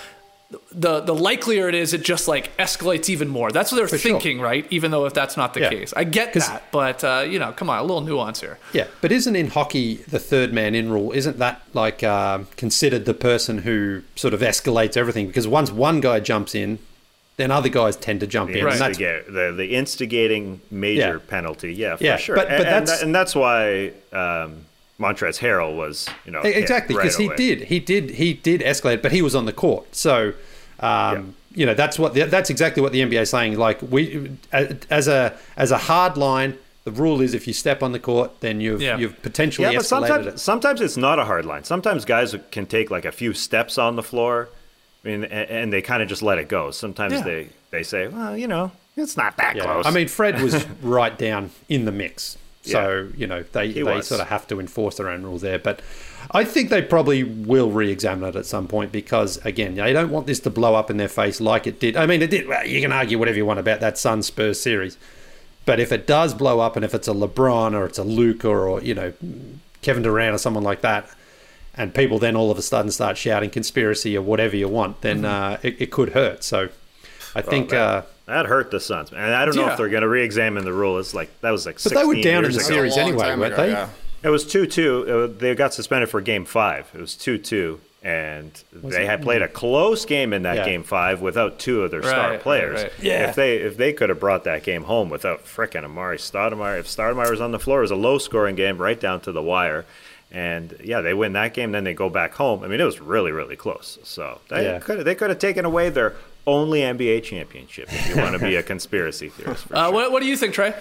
the the likelier it is it just like escalates even more. That's what they're For thinking, sure. right? Even though if that's not the yeah. case. I get that, but, uh, you know, come on, a little nuance here. Yeah, but isn't in hockey the third man in rule, isn't that like uh, considered the person who sort of escalates everything? Because once one guy jumps in, then other guys tend to jump the in. Right. And that's, the, the instigating major yeah. penalty, yeah, for yeah, sure. But, but and, that's, and, that, and that's why... Um, Montrezl Harrell was, you know, exactly because right he did, he did, he did escalate, but he was on the court. So, um, yeah. you know, that's what the, that's exactly what the N B A is saying. Like we, as a as a hard line, the rule is if you step on the court, then you've yeah. you've potentially yeah, but escalated sometimes, it. Sometimes it's not a hard line. Sometimes guys can take like a few steps on the floor, I mean, and, and they kind of just let it go. Sometimes yeah. they they say, well, you know, it's not that yeah. close. I mean, Fred was right down in the mix. So, you know, they, they was. sort of have to enforce their own rules there. But I think they probably will re-examine it at some point because, again, they don't want this to blow up in their face like it did. I mean, it did. Well, you can argue whatever you want about that Suns-Spurs series. But if it does blow up and if it's a LeBron or it's a Luka or, or, you know, Kevin Durant or someone like that, and people then all of a sudden start shouting conspiracy or whatever you want, then mm-hmm. uh, it, it could hurt. So I think... Oh, uh, that hurt the Suns, and I don't know yeah. if they're going to re-examine the rule. It's like that was like, but they were down in the ago. series anyway, weren't they? Yeah. It was two two. They got suspended for Game Five. It was two two, and was they it? had played a close game in that yeah. Game Five without two of their right, star players. Right, right. Yeah. If they if they could have brought that game home without frickin' Amari Stoudemire, if Stoudemire was on the floor, it was a low-scoring game right down to the wire. And yeah, they win that game, then they go back home. I mean, it was really, really close. So they yeah. could they could have taken away their only N B A championship if you want to be a conspiracy theorist. For uh, sure. what, what do you think, Trey?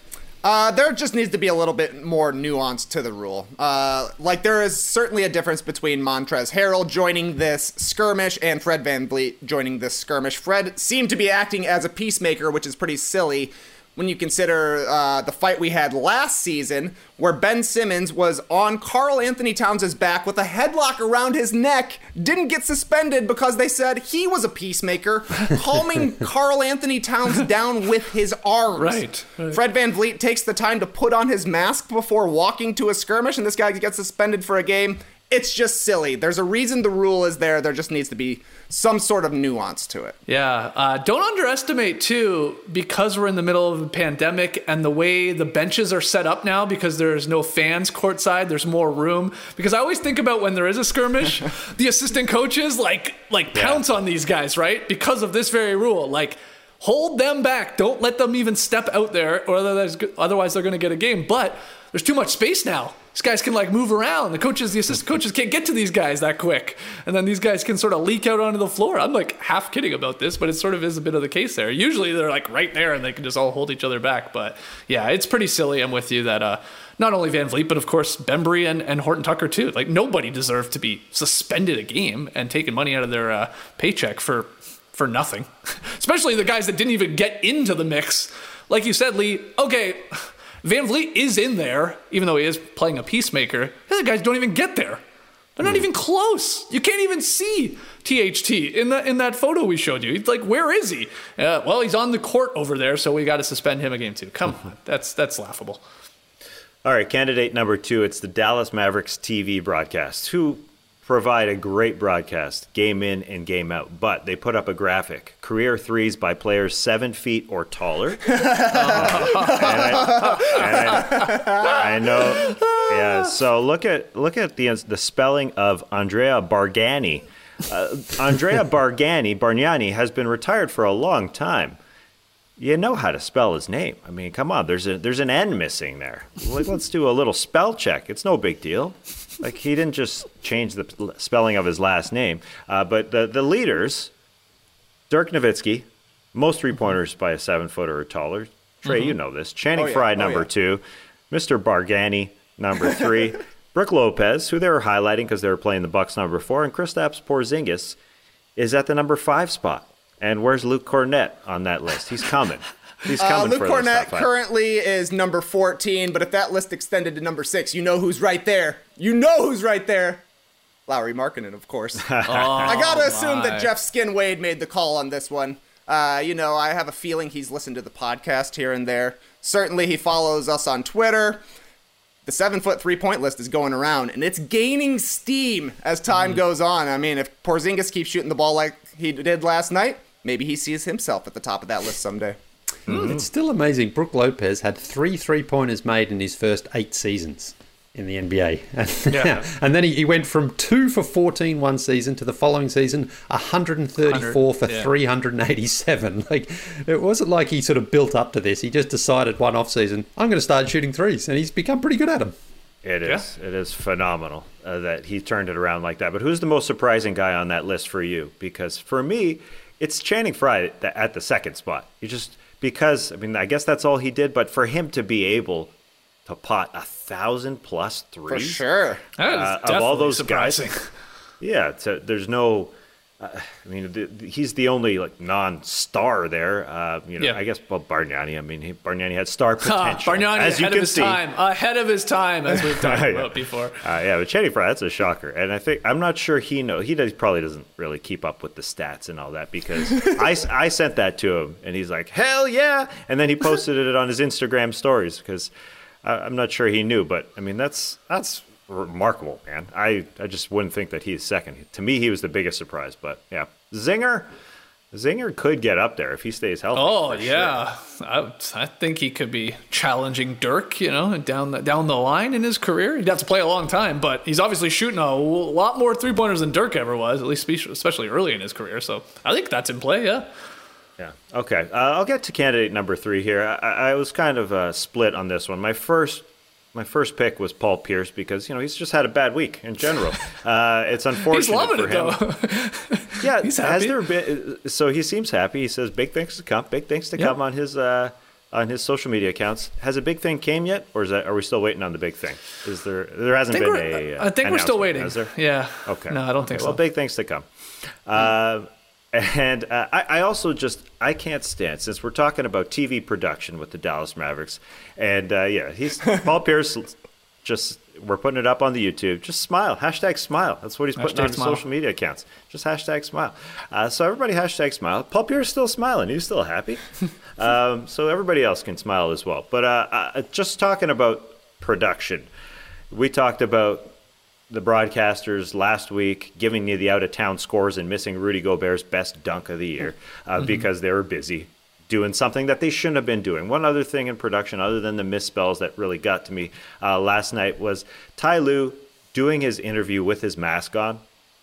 Uh, there just needs to be a little bit more nuance to the rule. Uh, like, there is certainly a difference between Montrezl Harrell joining this skirmish and Fred VanVleet joining this skirmish. Fred seemed to be acting as a peacemaker, which is pretty silly when you consider uh, the fight we had last season where Ben Simmons was on Karl Anthony Towns' back with a headlock around his neck, didn't get suspended because they said he was a peacemaker, calming Karl Anthony Towns down with his arms. Right, right. Fred VanVleet takes the time to put on his mask before walking to a skirmish, and this guy gets suspended for a game. It's just silly. There's a reason the rule is there. There just needs to be some sort of nuance to it. Yeah. Uh, don't underestimate, too, because we're in the middle of a pandemic and the way the benches are set up now because there's no fans courtside, there's more room. Because I always think about when there is a skirmish, the assistant coaches, like, like yeah. pounce on these guys, right? Because of this very rule. Like, hold them back. Don't let them even step out there, or otherwise, otherwise they're going to get a game. But there's too much space now. These guys can like move around. The coaches, the assistant coaches can't get to these guys that quick. And then these guys can sort of leak out onto the floor. I'm like half kidding about this, but it sort of is a bit of the case there. Usually they're like right there and they can just all hold each other back. But yeah, it's pretty silly. I'm with you that uh, not only VanVleet, but of course Bembry and, and Horton Tucker too. Like nobody deserved to be suspended a game and taking money out of their uh, paycheck for for nothing. Especially the guys that didn't even get into the mix. Like you said, Lee, okay, VanVleet is in there, even though he is playing a peacemaker. The other guys don't even get there. They're not mm. even close. You can't even see T H T in that in that photo we showed you. He's like, where is he? Uh, well, he's on the court over there, so we got to suspend him a game too. Come on, that's that's laughable. All right, candidate number two. It's the Dallas Mavericks T V broadcast, who provide a great broadcast, game in and game out. But they put up a graphic: career threes by players seven feet or taller. uh, and I, and I, I know, yeah. So look at look at the the spelling of Andrea Bargnani. Uh, Andrea Bargnani Bargnani has been retired for a long time. You know how to spell his name. I mean, come on. There's a there's an N missing there. Like, let's do a little spell check. It's no big deal. Like, he didn't just change the spelling of his last name. Uh, but the, the leaders, Dirk Nowitzki, most three-pointers by a seven-footer or taller. Trey, mm-hmm. you know this. Channing oh, yeah. Frye, oh, number yeah. two. Mister Bargnani, number three. Brooke Lopez, who they were highlighting because they were playing the Bucks, number four. And Kristaps Porzingis is at the number five spot. And where's Luke Cornett on that list? He's coming. He's coming uh, Luke for Cornett currently is number fourteen, but if that list extended to number six, you know who's right there. You know who's right there. Lauri Markkanen, of course. oh, I gotta assume my. that Jeff Skin Wade made the call on this one. Uh, you know, I have a feeling he's listened to the podcast here and there. Certainly he follows us on Twitter. The seven-foot three-point list is going around, and it's gaining steam as time mm. goes on. I mean, if Porzingis keeps shooting the ball like he did last night, maybe he sees himself at the top of that list someday. Mm. It's still amazing. Brook Lopez had three three-pointers made in his first eight seasons in the N B A. Yeah. And then he, he went from two for fourteen one season to the following season, one hundred thirty-four for yeah. three hundred eighty-seven. Like, it wasn't like he sort of built up to this. He just decided one off season, I'm going to start shooting threes, and he's become pretty good at them. It is. Yeah. It is phenomenal uh, that he turned it around like that. But who's the most surprising guy on that list for you? Because for me, it's Channing Frye at the second spot. You just because I mean I guess that's all he did, but for him to be able to pot a thousand plus threes, for sure, that is uh, definitely of all those surprising. guys, yeah. So there's no. Uh, I mean, the, the, he's the only like non-star there. Uh, you know, yeah. I guess. Well, Bargnani. I mean, he, Bargnani had star potential. Bargnani as you ahead can of his see. time. Ahead of his time, as we've talked yeah. about before. Uh, yeah, but Channing Frye, that's a shocker. And I think I'm not sure he know he does, probably doesn't really keep up with the stats and all that because I, I sent that to him and he's like, hell yeah, and then he posted it on his Instagram stories because I'm not sure he knew, but I mean that's that's. remarkable, man. I, I just wouldn't think that he's second. To me, he was the biggest surprise. But yeah, Zinger, Zinger could get up there if he stays healthy. Oh yeah, sure. I, I think he could be challenging Dirk, you know, down the down the line in his career. He'd have to play a long time, but he's obviously shooting a lot more three pointers than Dirk ever was, at least especially early in his career. So I think that's in play. Yeah. Yeah. Okay. Uh, I'll get to candidate number three here. I, I was kind of uh, split on this one. My first. My first pick was Paul Pierce because, you know, he's just had a bad week in general. Uh, it's unfortunate he's loving for it, him. Though. Yeah, he's has happy. there been? So he seems happy. He says big things to come. Big things to Yep. come on his uh, on his social media accounts. Has a big thing came yet, or is that are we still waiting on the big thing? Is there? There hasn't been a. Uh, I think we're still waiting. Is there? Yeah. Okay. No, I don't think okay, so. Well, big things to come. Uh, And uh, I, I also just, I can't stand, since we're talking about T V production with the Dallas Mavericks, and uh, yeah, he's Paul Pierce, just, we're putting it up on the YouTube. Just smile. Hashtag smile. That's what he's putting Hashtag on his smile. social media accounts. Just hashtag smile. Uh, so everybody hashtag smile. Paul Pierce is still smiling. He's still happy. um, so everybody else can smile as well. But uh, uh, just talking about production, we talked about the broadcasters last week giving you the out-of-town scores and missing Rudy Gobert's best dunk of the year uh, mm-hmm. because they were busy doing something that they shouldn't have been doing. One other thing in production, other than the misspells that really got to me uh, last night, was Ty Lue doing his interview with his mask on.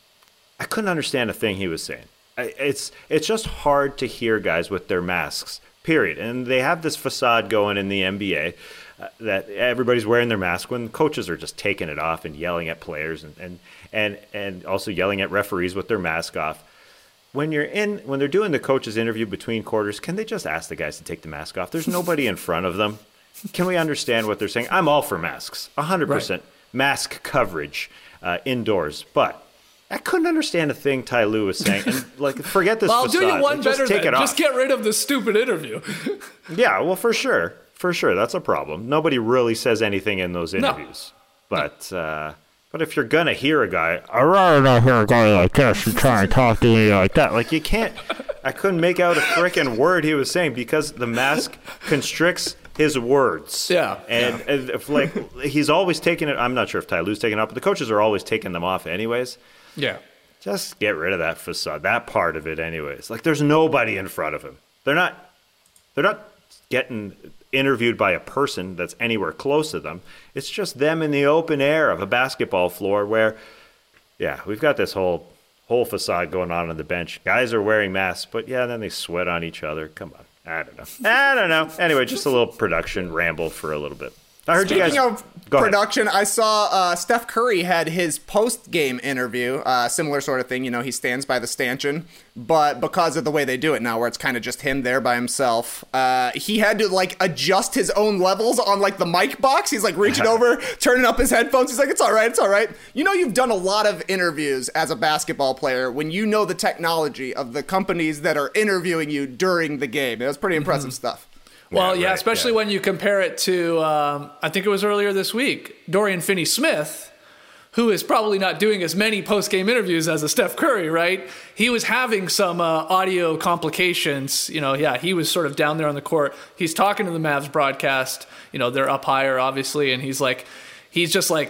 I couldn't understand a thing he was saying. I, it's it's just hard to hear guys with their masks, period. And they have this facade going in the N B A uh, that everybody's wearing their mask when coaches are just taking it off and yelling at players and, and, and, and also yelling at referees with their mask off. When you're in, when they're doing the coach's interview between quarters, can they just ask the guys to take the mask off? There's nobody in front of them. Can we understand what they're saying? I'm all for masks, one hundred percent right. Mask coverage uh, indoors. But I couldn't understand a thing Ty Lue was saying. And like, forget this Well, I'll facade. do you one like, just better take then. it off. Just get rid of the stupid interview. Yeah, well, for sure. For sure. That's a problem. Nobody really says anything in those interviews. No. But... Uh, But if you're going to hear a guy, I'd rather not hear a guy like this and try and talk to me like that. Like, you can't, I couldn't make out a frickin' word he was saying because the mask constricts his words. Yeah. And, yeah. and if, like, he's always taking it, I'm not sure if Ty Lue's taking it off, but the coaches are always taking them off anyways. Yeah. Just get rid of that facade, that part of it anyways. Like, there's nobody in front of him. They're not, they're not getting interviewed by a person that's anywhere close to them. It's just them in the open air of a basketball floor where, yeah, we've got this whole whole facade going on on the bench. Guys are wearing masks, but yeah, then they sweat on each other. Come on. I don't know. I don't know. Anyway, just a little production ramble for a little bit. I heard Speaking you guys. of Go production, ahead. I saw uh, Steph Curry had his post-game interview, uh, similar sort of thing. You know, he stands by the stanchion, but because of the way they do it now, where it's kind of just him there by himself, uh, he had to like adjust his own levels on like the mic box. He's like reaching over, turning up his headphones. He's like, "It's all right, it's all right." You know, you've done a lot of interviews as a basketball player when you know the technology of the companies that are interviewing you during the game. It was pretty impressive mm-hmm. stuff. Well, yeah, yeah right, especially yeah. when you compare it to, um, I think it was earlier this week, Dorian Finney-Smith, who is probably not doing as many post-game interviews as a Steph Curry, right? He was having some uh, audio complications. You know, yeah, he was sort of down there on the court. He's talking to the Mavs broadcast. You know, they're up higher, obviously, and he's like, he's just like,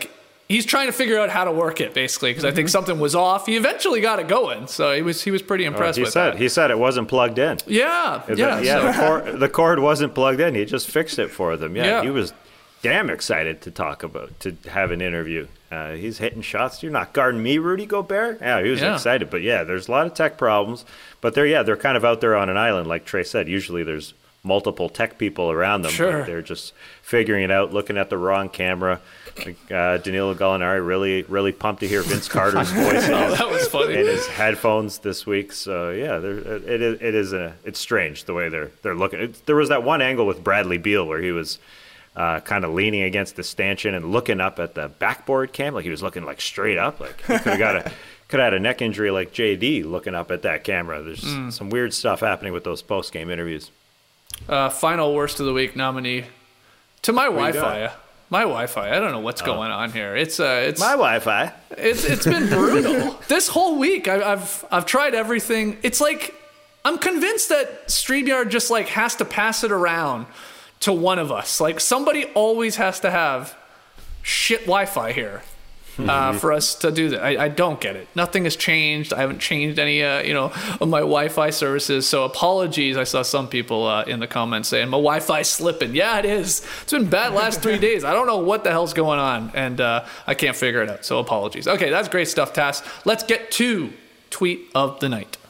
he's trying to figure out how to work it, basically, because Mm-hmm. I think something was off. He eventually got it going, so he was he was pretty impressed oh, he with said, that. He said it wasn't plugged in. Yeah, It- yeah. yeah. so- The cord, the cord wasn't plugged in. He just fixed it for them. Yeah, Yeah. he was damn excited to talk about, to have an interview. Uh, he's hitting shots. You're not guarding me, Rudy Gobert. Yeah, he was Yeah. excited. But yeah, there's a lot of tech problems. But they're yeah, they're kind of out there on an island, like Trey said. Usually there's multiple tech people around them. Sure. But they're just figuring it out, looking at the wrong camera. Uh, Danilo Gallinari really, really pumped to hear Vince Carter's voice in, Oh, his, that was funny. in his headphones this week. So yeah, there, it is. It is a. It's strange the way they're they're looking. It, there was that one angle with Bradley Beal where he was uh, kind of leaning against the stanchion and looking up at the backboard cam, like he was looking like straight up, like he could have got a. Could have had a neck injury like J D looking up at that camera. There's Mm. some weird stuff happening with those post game interviews. Uh, final worst of the week nominee to my What you Wi-Fi. got? My Wi-Fi. I don't know what's going on here. It's uh, it's My Wi-Fi. It's it's been brutal. This whole week, I, I've I've tried everything. It's like I'm convinced that StreamYard just like has to pass it around to one of us. Like somebody always has to have shit Wi-Fi here. Uh, for us to do that. I, I don't get it. Nothing has changed. I haven't changed any, uh, you know, of my Wi-Fi services. So apologies. I saw some people uh, in the comments saying my Wi-Fi's slipping. Yeah, it is. It's been bad last three days. I don't know what the hell's going on, and uh, I can't figure it out. So apologies. Okay, that's great stuff, Tass. Let's get to tweet of the night.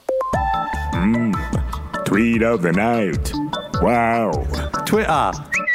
Mm, tweet of the night. Wow. Twitter.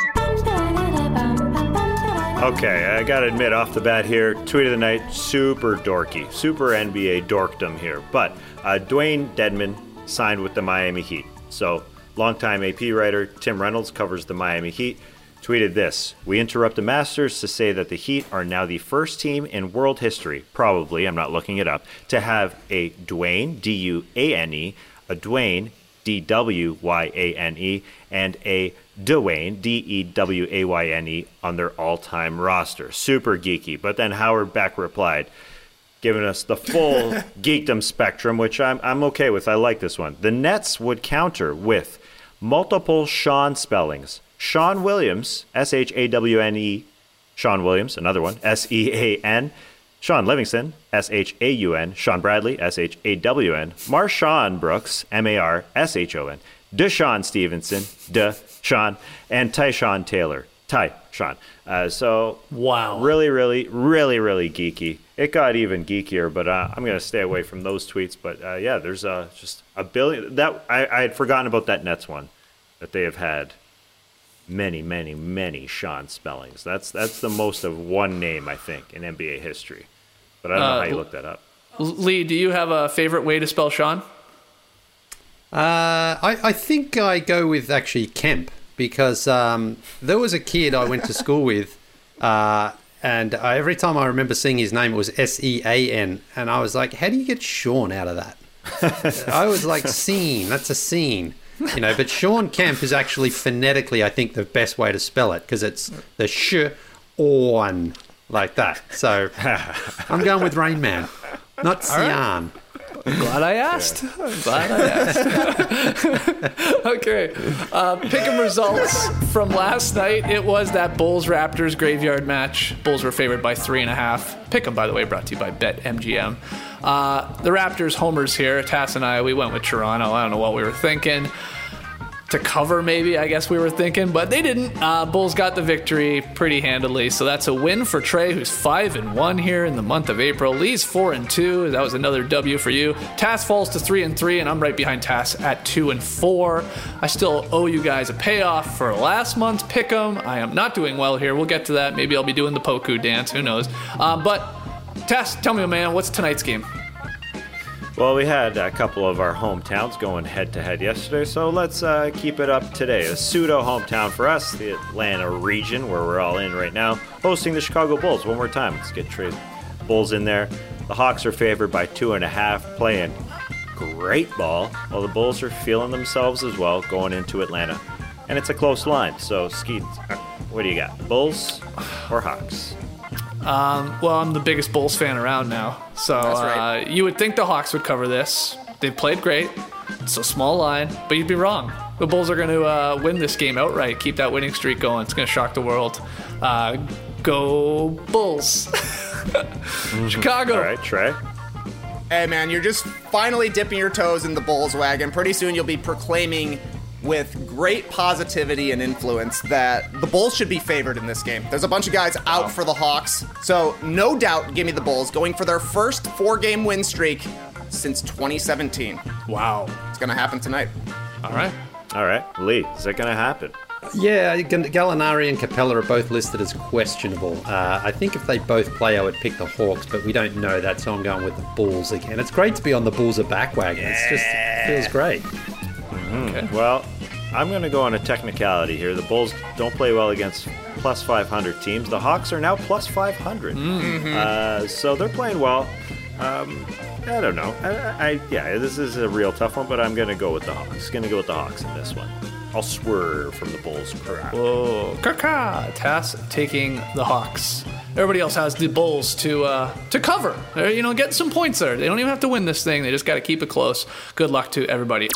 Okay, I gotta admit off the bat here, tweet of the night, super dorky, super N B A dorkdom here. But uh, Dwayne Dedman signed with the Miami Heat. So, longtime A P writer Tim Reynolds covers the Miami Heat, tweeted this: "We interrupt the Masters to say that the Heat are now the first team in world history, probably, I'm not looking it up, to have a Dwayne, D U A N E, a Dwayne, D W Y A N E, and a Dwayne, D E W A Y N E, on their all-time roster." Super geeky. But then Howard Beck replied, giving us the full geekdom spectrum, which I'm, I'm okay with. I like this one. "The Nets would counter with multiple Sean spellings. Sean Williams, S H A W N E, Sean Williams, another one, S E A N, Sean Livingston, S H A U N, Sean Bradley, S H A W N, Marshawn Brooks, M A R S H O N, Deshaun Stevenson, Deshaun, and Tyshawn Taylor, Tyshawn." Uh, so, wow. Really, really, really, really geeky. It got even geekier, but uh, I'm going to stay away from those tweets. But uh, yeah, there's uh, just a billion. That I, I had forgotten about that Nets one, that they have had many, many, many Sean spellings. That's that's the most of one name, I think, in N B A history. But I don't know Uh, how you look that up. Lee, do you have a favorite way to spell Sean? Uh, I, I think I go with actually Kemp, because um, there was a kid I went to school with, uh, and I, every time I remember seeing his name, it was S E A N, and I was like, how do you get Sean out of that? I was like, scene, that's a scene. You know, but Sean Kemp is actually phonetically, I think, the best way to spell it, because it's the sh on like that. So I'm going with Rain Man, not Sian. Glad I asked. I'm glad I asked. Okay. Uh, Pick'em results from last night. It was that Bulls-Raptors graveyard match. Bulls were favored by three and a half. Pick'em, by the way, brought to you by BetMGM. Uh, the Raptors homers here. Tass and I, we went with Toronto. I don't know what we were thinking. To cover, maybe, I guess we were thinking, but they didn't. Uh, Bulls got the victory pretty handily, so that's a win for Trey, who's five and one here in the month of April. Lee's four and two. That was another W for you. Tass falls to three and three, and I'm right behind Tass at two and four. I still owe you guys a payoff for last month's pick'em. I am not doing well here. We'll get to that. Maybe I'll be doing the Poku dance. Who knows? Uh, but Tass, tell me, man, what's tonight's game? Well, we had a couple of our hometowns going head-to-head yesterday, so let's uh, keep it up today. A pseudo hometown for us, the Atlanta region, where we're all in right now, hosting the Chicago Bulls. One more time, let's get Trey Bulls in there. The Hawks are favored by two and a half, playing great ball, while the Bulls are feeling themselves as well going into Atlanta. And it's a close line, so Skeet, what do you got, Bulls or Hawks? Um, well, I'm the biggest Bulls fan around now, so That's right. uh, you would think the Hawks would cover this. They've played great. It's a small line, but you'd be wrong. The Bulls are going to uh, win this game outright, keep that winning streak going. It's going to shock the world. Uh, go Bulls. Chicago. All right, Trey. Hey, man, you're just finally dipping your toes in the Bulls wagon. Pretty soon you'll be proclaiming with great positivity and influence that the Bulls should be favored in this game. There's a bunch of guys out for the Hawks, so no doubt give me the Bulls going for their first four-game win streak since twenty seventeen. Wow. It's going to happen tonight. All right. All right, Lee, is that going to happen? Yeah, Gallinari and Capella are both listed as questionable. Uh, I think if they both play, I would pick the Hawks, but we don't know that, so I'm going with the Bulls again. It's great to be on the Bulls are back wagon. It's just it feels great. Mm-hmm. Okay. Well, I'm going to go on a technicality here. The Bulls don't play well against plus five hundred teams. The Hawks are now plus five hundred. Mm-hmm. Uh, so they're playing well. Um, I don't know. I, I yeah, this is a real tough one, but I'm going to go with the Hawks. Going to go with the Hawks in this one. I'll swerve from the Bulls. Whoa, Kaka! Tass taking the Hawks. Everybody else has the Bulls to uh, to cover. They're, you know, get some points there. They don't even have to win this thing. They just got to keep it close. Good luck to everybody.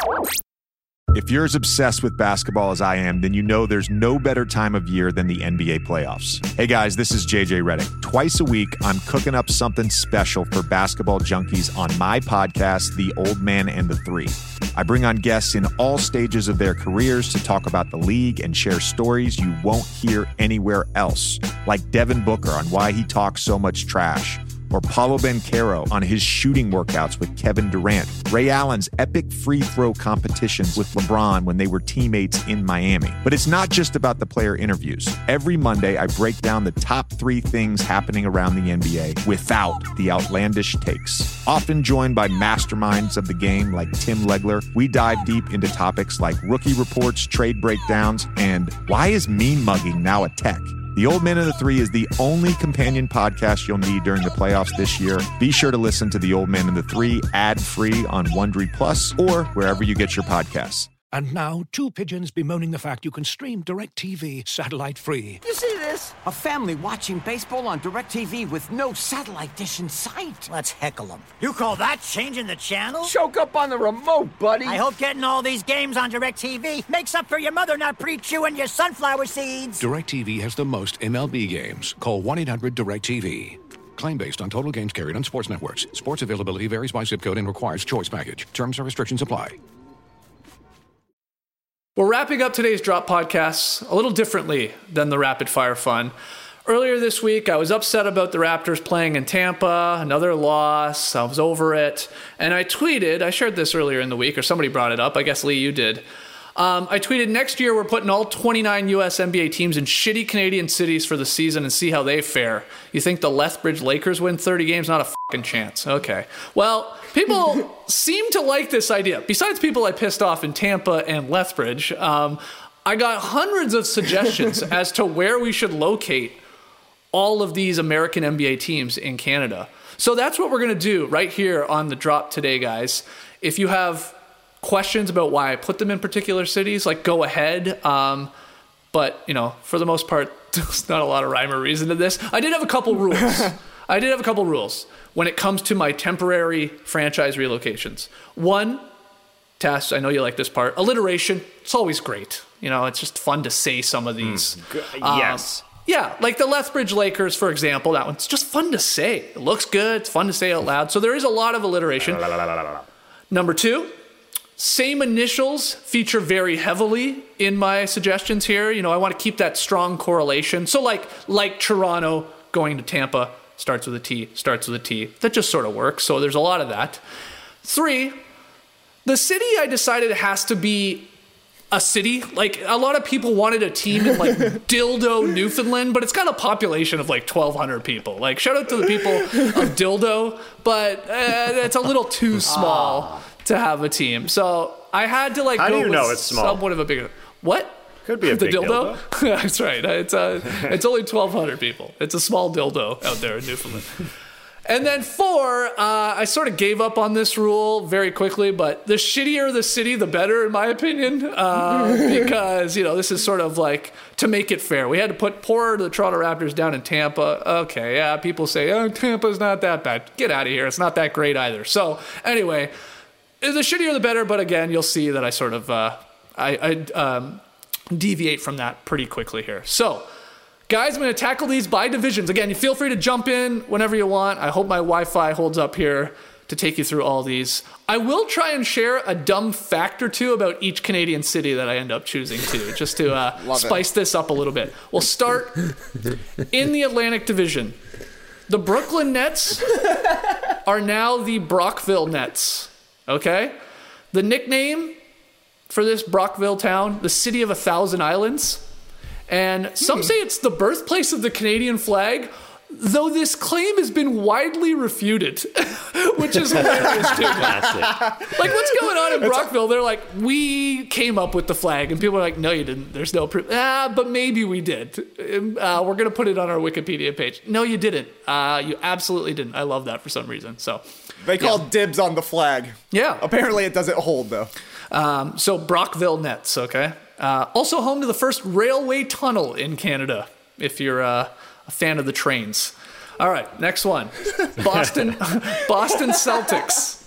If you're as obsessed with basketball as I am, then you know there's no better time of year than the N B A playoffs. Hey guys, this is J J Redick. Twice a week, I'm cooking up something special for basketball junkies on my podcast, The Old Man and the Three. I bring on guests in all stages of their careers to talk about the league and share stories you won't hear anywhere else, like Devin Booker on why he talks so much trash, or Paolo Banchero on his shooting workouts with Kevin Durant, Ray Allen's epic free throw competitions with LeBron when they were teammates in Miami. But it's not just about the player interviews. Every Monday, I break down the top three things happening around the N B A without the outlandish takes. Often joined by masterminds of the game like Tim Legler, we dive deep into topics like rookie reports, trade breakdowns, and why is mean mugging now a tech? The Old Man and the Three is the only companion podcast you'll need during the playoffs this year. Be sure to listen to The Old Man and the Three ad-free on Wondery Plus or wherever you get your podcasts. And now, two pigeons bemoaning the fact you can stream DirecTV satellite-free. You see this? A family watching baseball on DirecTV with no satellite dish in sight. Let's heckle them. You call that changing the channel? Choke up on the remote, buddy. I hope getting all these games on DirecTV makes up for your mother not pre-chewing your sunflower seeds. DirecTV has the most M L B games. Call one eight hundred direct T V. Claim based on total games carried on sports networks. Sports availability varies by zip code and requires choice package. Terms and restrictions apply. We're wrapping up today's Drop Podcasts a little differently than the Rapid Fire Fun. Earlier this week, I was upset about the Raptors playing in Tampa, another loss. I was over it. And I tweeted, I shared this earlier in the week, or somebody brought it up. I guess, Lee, you did. Um, I tweeted, next year we're putting all twenty-nine U S N B A teams in shitty Canadian cities for the season and see how they fare. You think the Lethbridge Lakers win thirty games? Not a fucking chance. Okay. Well, people seem to like this idea. Besides people I pissed off in Tampa and Lethbridge, um, I got hundreds of suggestions as to where we should locate all of these American N B A teams in Canada. So that's what we're going to do right here on the Drop today, guys. If you have questions about why I put them in particular cities, like, go ahead. Um, but, you know, for the most part, there's not a lot of rhyme or reason to this. I did have a couple rules. I did have a couple rules when it comes to my temporary franchise relocations. One, Tass, I know you like this part. Alliteration. It's always great. You know, it's just fun to say some of these. Mm, um, yes. Yeah, like the Lethbridge Lakers, for example. That one's just fun to say. It looks good. It's fun to say out loud. So there is a lot of alliteration. Number two, same initials feature very heavily in my suggestions here. You know, I want to keep that strong correlation. So like like Toronto going to Tampa starts with a T, starts with a T. That just sort of works. So there's a lot of that. Three, the city I decided has to be a city. Like, a lot of people wanted a team in like Dildo, Newfoundland, but it's got a population of like twelve hundred people. Like, shout out to the people of Dildo, but uh, it's a little too small to have a team. So I had to like How go do you with know it's small? somewhat of a bigger. What? Could be a the big dildo. dildo. That's right. It's uh, it's only twelve hundred people. It's a small dildo out there in Newfoundland. And then four, uh, I sort of gave up on this rule very quickly, but the shittier the city, the better, in my opinion, uh, because, you know, this is sort of like to make it fair. We had to put poor the Toronto Raptors down in Tampa. Okay, yeah, people say, oh, Tampa's not that bad. Get out of here. It's not that great either. So anyway, the shittier the better, but again, you'll see that I sort of, uh, I, I um, deviate from that pretty quickly here. So, Guys, I'm going to tackle these by divisions. Again, you feel free to jump in whenever you want. I hope my Wi-Fi holds up here to take you through all these. I will try and share a dumb fact or two about each Canadian city that I end up choosing to, just to uh, spice this up a little bit. We'll start in the Atlantic Division. The Brooklyn Nets are now the Brockville Nets, okay? The nickname for this Brockville town, the City of a Thousand Islands. And some hmm. say it's the birthplace of the Canadian flag, though this claim has been widely refuted, which is hilarious too. Classic. Like, what's going on in Brockville? They're like, we came up with the flag, and people are like, no, you didn't. There's no proof. Ah, but maybe we did. Uh, we're gonna put it on our Wikipedia page. No, you didn't. Uh, you absolutely didn't. I love that for some reason. So they called yeah. dibs on the flag. Yeah. Apparently, it doesn't hold though. Um, so Brockville Nets, okay. Uh, also home to the first railway tunnel in Canada, if you're uh, a fan of the trains. All right, next one. Boston Boston Celtics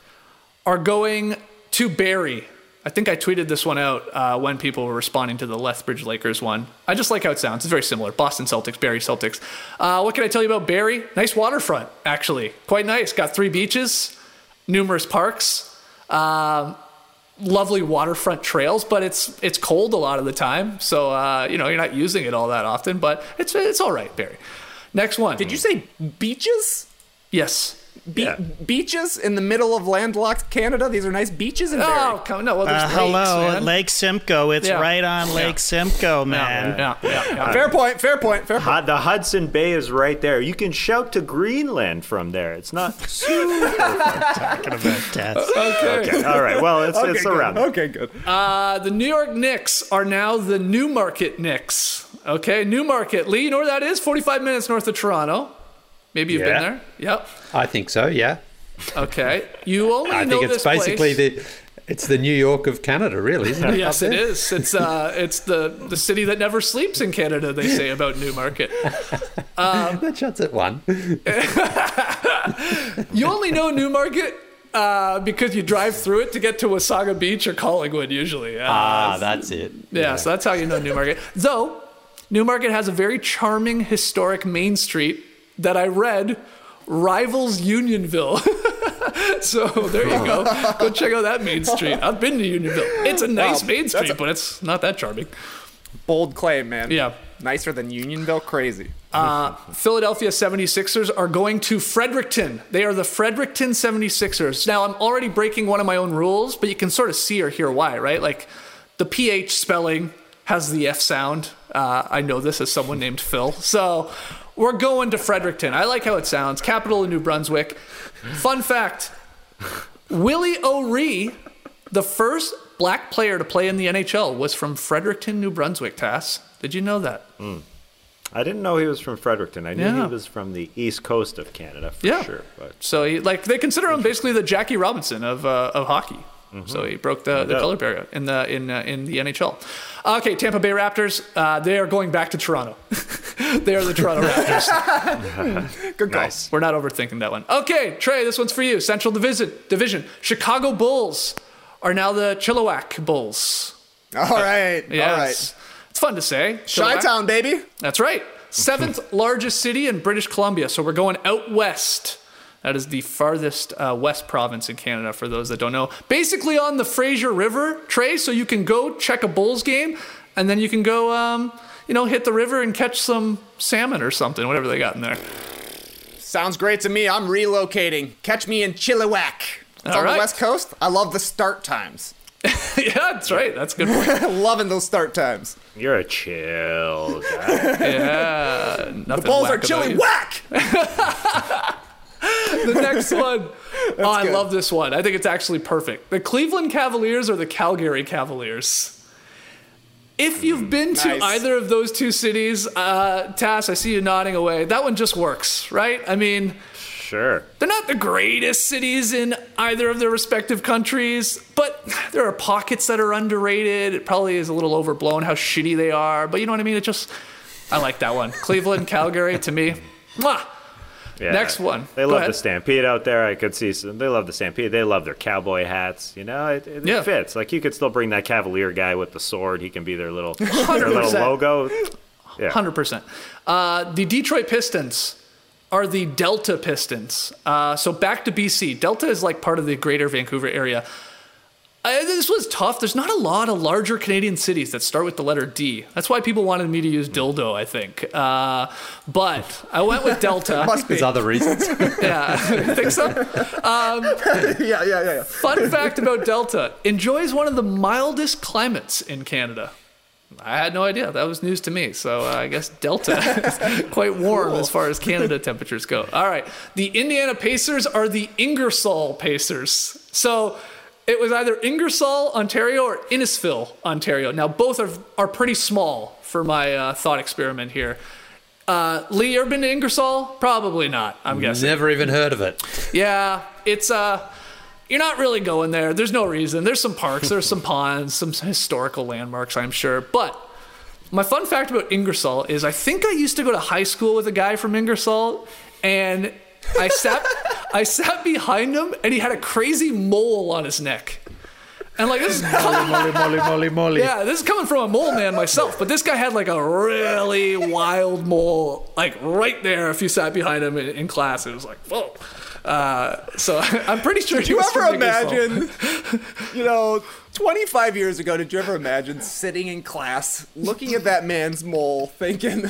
are going to Barrie. I think I tweeted this one out uh, when people were responding to the Lethbridge Lakers one. I just like how it sounds. It's very similar. Boston Celtics, Barrie Celtics. Uh, what can I tell you about Barrie? Nice waterfront, actually. Quite nice. Got three beaches, numerous parks. Um, lovely waterfront trails, but it's it's cold a lot of the time, so uh, you know, you're not using it all that often, but it's it's all right, Barrie. Next one. Did you say beaches? Yes. Be- yeah. Beaches in the middle of landlocked Canada? These are nice beaches in Barrie. Oh, come, no, well, there's uh, lakes, hello, man. Lake Simcoe. It's yeah. right on Lake yeah. Simcoe, man. Yeah, yeah, yeah, yeah. Fair point, fair point, fair point. The Hudson Bay is right there. You can shout to Greenland from there. It's not super far. Talking about Tess. Okay. okay. All right. Well, it's, okay, it's good. around. Okay, good. Uh, the New York Knicks are now the Newmarket Knicks. Okay, Newmarket. Lee, you know where that is? forty-five minutes north of Toronto. Maybe you've yeah. been there. Yep. I think so, yeah. Okay. You only I know think this it's basically place. the it's the New York of Canada, really, isn't it? Yes, it is. It's uh, it's the, the city that never sleeps in Canada, they say about Newmarket. Um, that shuts at one. You only know Newmarket uh, because you drive through it to get to Wasaga Beach or Collingwood, usually. Uh, ah, that's it. Yeah, yeah, so that's how you know Newmarket. Though, Newmarket has a very charming, historic main street that I read rivals Unionville. So there you go. Go check out that main street. I've been to Unionville. It's a nice wow, main street, a but it's not that charming. Bold claim, man. Yeah. Nicer than Unionville, crazy. Uh, Philadelphia seventy-sixers are going to Fredericton. They are the Fredericton seventy-sixers. Now, I'm already breaking one of my own rules, but you can sort of see or hear why, right? Like, the P H spelling has the F sound. Uh, I know this as someone named Phil. So we're going to Fredericton. I like how it sounds. Capital of New Brunswick. Fun fact, Willie O'Ree, the first black player to play in the N H L, was from Fredericton, New Brunswick, Tass. Did you know that? Mm. I didn't know he was from Fredericton. I knew yeah. he was from the east coast of Canada, for yeah. sure. But so, he, like, they consider him basically the Jackie Robinson of uh, of hockey. Mm-hmm. So he broke the, the color barrier in the in uh, in the N H L. Okay, Tampa Bay Raptors. Uh, they are going back to Toronto. They are the Toronto Raptors. Good nice. We're not overthinking that one. Okay, Trey, this one's for you. Central Division. Division. Chicago Bulls are now the Chilliwack Bulls. All right. Yes. All right. It's fun to say. Chi-town, baby. That's right. Seventh largest city in British Columbia. So we're going out west. That is the farthest uh, west province in Canada, for those that don't know. Basically on the Fraser River, Trey, so you can go check a Bulls game, and then you can go, um, you know, hit the river and catch some salmon or something, whatever they got in there. Sounds great to me. I'm relocating. Catch me in Chilliwack. It's All on right. the West Coast. I love the start times. Yeah, that's right. That's a good point. Loving those start times. You're a chill guy. Yeah. The Bulls are chilly whack! The next one. Oh, I good. love this one. I think it's actually perfect. The Cleveland Cavaliers or the Calgary Cavaliers? If you've been to Nice. either of those two cities, uh, Tass, I see you nodding away. That one just works, right? I mean, Sure. they're not the greatest cities in either of their respective countries, but there are pockets that are underrated. It probably is a little overblown how shitty they are, but you know what I mean? It just, I like that one. Cleveland, Calgary, to me, mwah. Yeah. Next one. They Go love ahead. the Stampede out there. I could see some. They love the Stampede. They love their cowboy hats. You know, it, it Yeah. fits. Like, you could still bring that Cavalier guy with the sword. He can be their little, one hundred their little percent. logo. Yeah. one hundred percent. Uh, the Detroit Pistons are the Delta Pistons. Uh, so back to B C. Delta is like part of the greater Vancouver area. Uh, this was tough. There's not a lot of larger Canadian cities that start with the letter D. That's why people wanted me to use dildo, I think. Uh, but I went with Delta. Must be. There's other reasons. Yeah, you think so? Um, yeah, yeah, yeah, yeah. Fun fact about Delta, enjoys one of the mildest climates in Canada. I had no idea. That was news to me. So uh, I guess Delta is quite warm cool. as far as Canada temperatures go. All right. The Indiana Pacers are the Ingersoll Pacers. So it was either Ingersoll, Ontario, or Innisfil, Ontario. Now, both are are pretty small for my uh, thought experiment here. Uh, Lee, you ever been to Ingersoll? Probably not, I'm guessing. Never even heard of it. Yeah, it's... Uh, You're not really going there. There's no reason. There's some parks, there's some ponds, some historical landmarks, I'm sure. But my fun fact about Ingersoll is I think I used to go to high school with a guy from Ingersoll, and I sat I sat behind him, and he had a crazy mole on his neck. And like this is coming, molly, molly, molly, molly. Yeah, this is coming from a mole man myself, but this guy had like a really wild mole, like right there. If you sat behind him in, in class, it was like whoa. Uh, so I'm pretty sure. Did you ever imagine, you know, twenty-five years ago, did you ever imagine sitting in class, looking at that man's mole, thinking,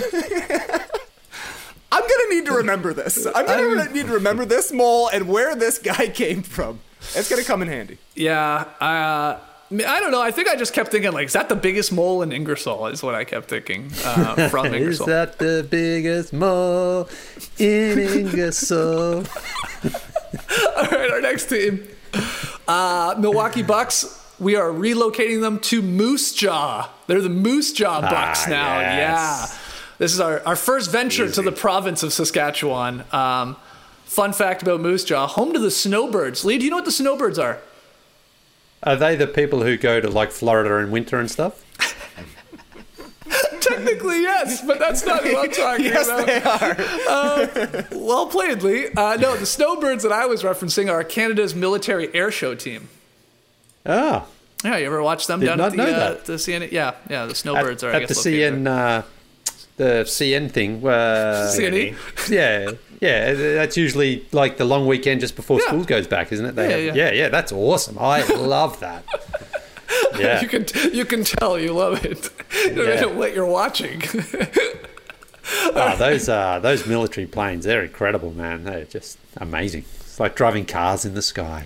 I'm going to need to remember this. I'm going to need to remember this mole and where this guy came from. It's going to come in handy. Yeah. Uh, I don't know. I think I just kept thinking, like, is that the biggest mole in Ingersoll? Is what I kept thinking uh, from Ingersoll. Is that the biggest mole in Ingersoll? All right, our next team, uh, Milwaukee Bucks. We are relocating them to Moose Jaw. They're the Moose Jaw Bucks ah, now. Yes. Yeah. This is our, our first venture Easy. to the province of Saskatchewan. Um, fun fact about Moose Jaw, home to the Snowbirds. Lee, do you know what the Snowbirds are? Are they the people who go to like Florida in winter and stuff? Technically, yes, but that's not who I'm talking yes, about. Yes, they are. Uh, well played, Lee. Uh, no, the Snowbirds that I was referencing are Canada's military air show team. Oh. Yeah, you ever watch them Did down not at the, know uh, that. the C N? Yeah, yeah, the Snowbirds at, are, I at guess, the C N, uh, the C N thing. Uh, C N E? Yeah, yeah, that's usually like the long weekend just before Yeah. school goes back, isn't it? They Yeah, have, yeah. yeah, yeah, that's awesome. I love that. Yeah. you can you can tell you love it. No Yeah. matter what you're watching. Oh, those uh, those military planes, they're incredible, man. They're just amazing. It's like driving cars in the sky.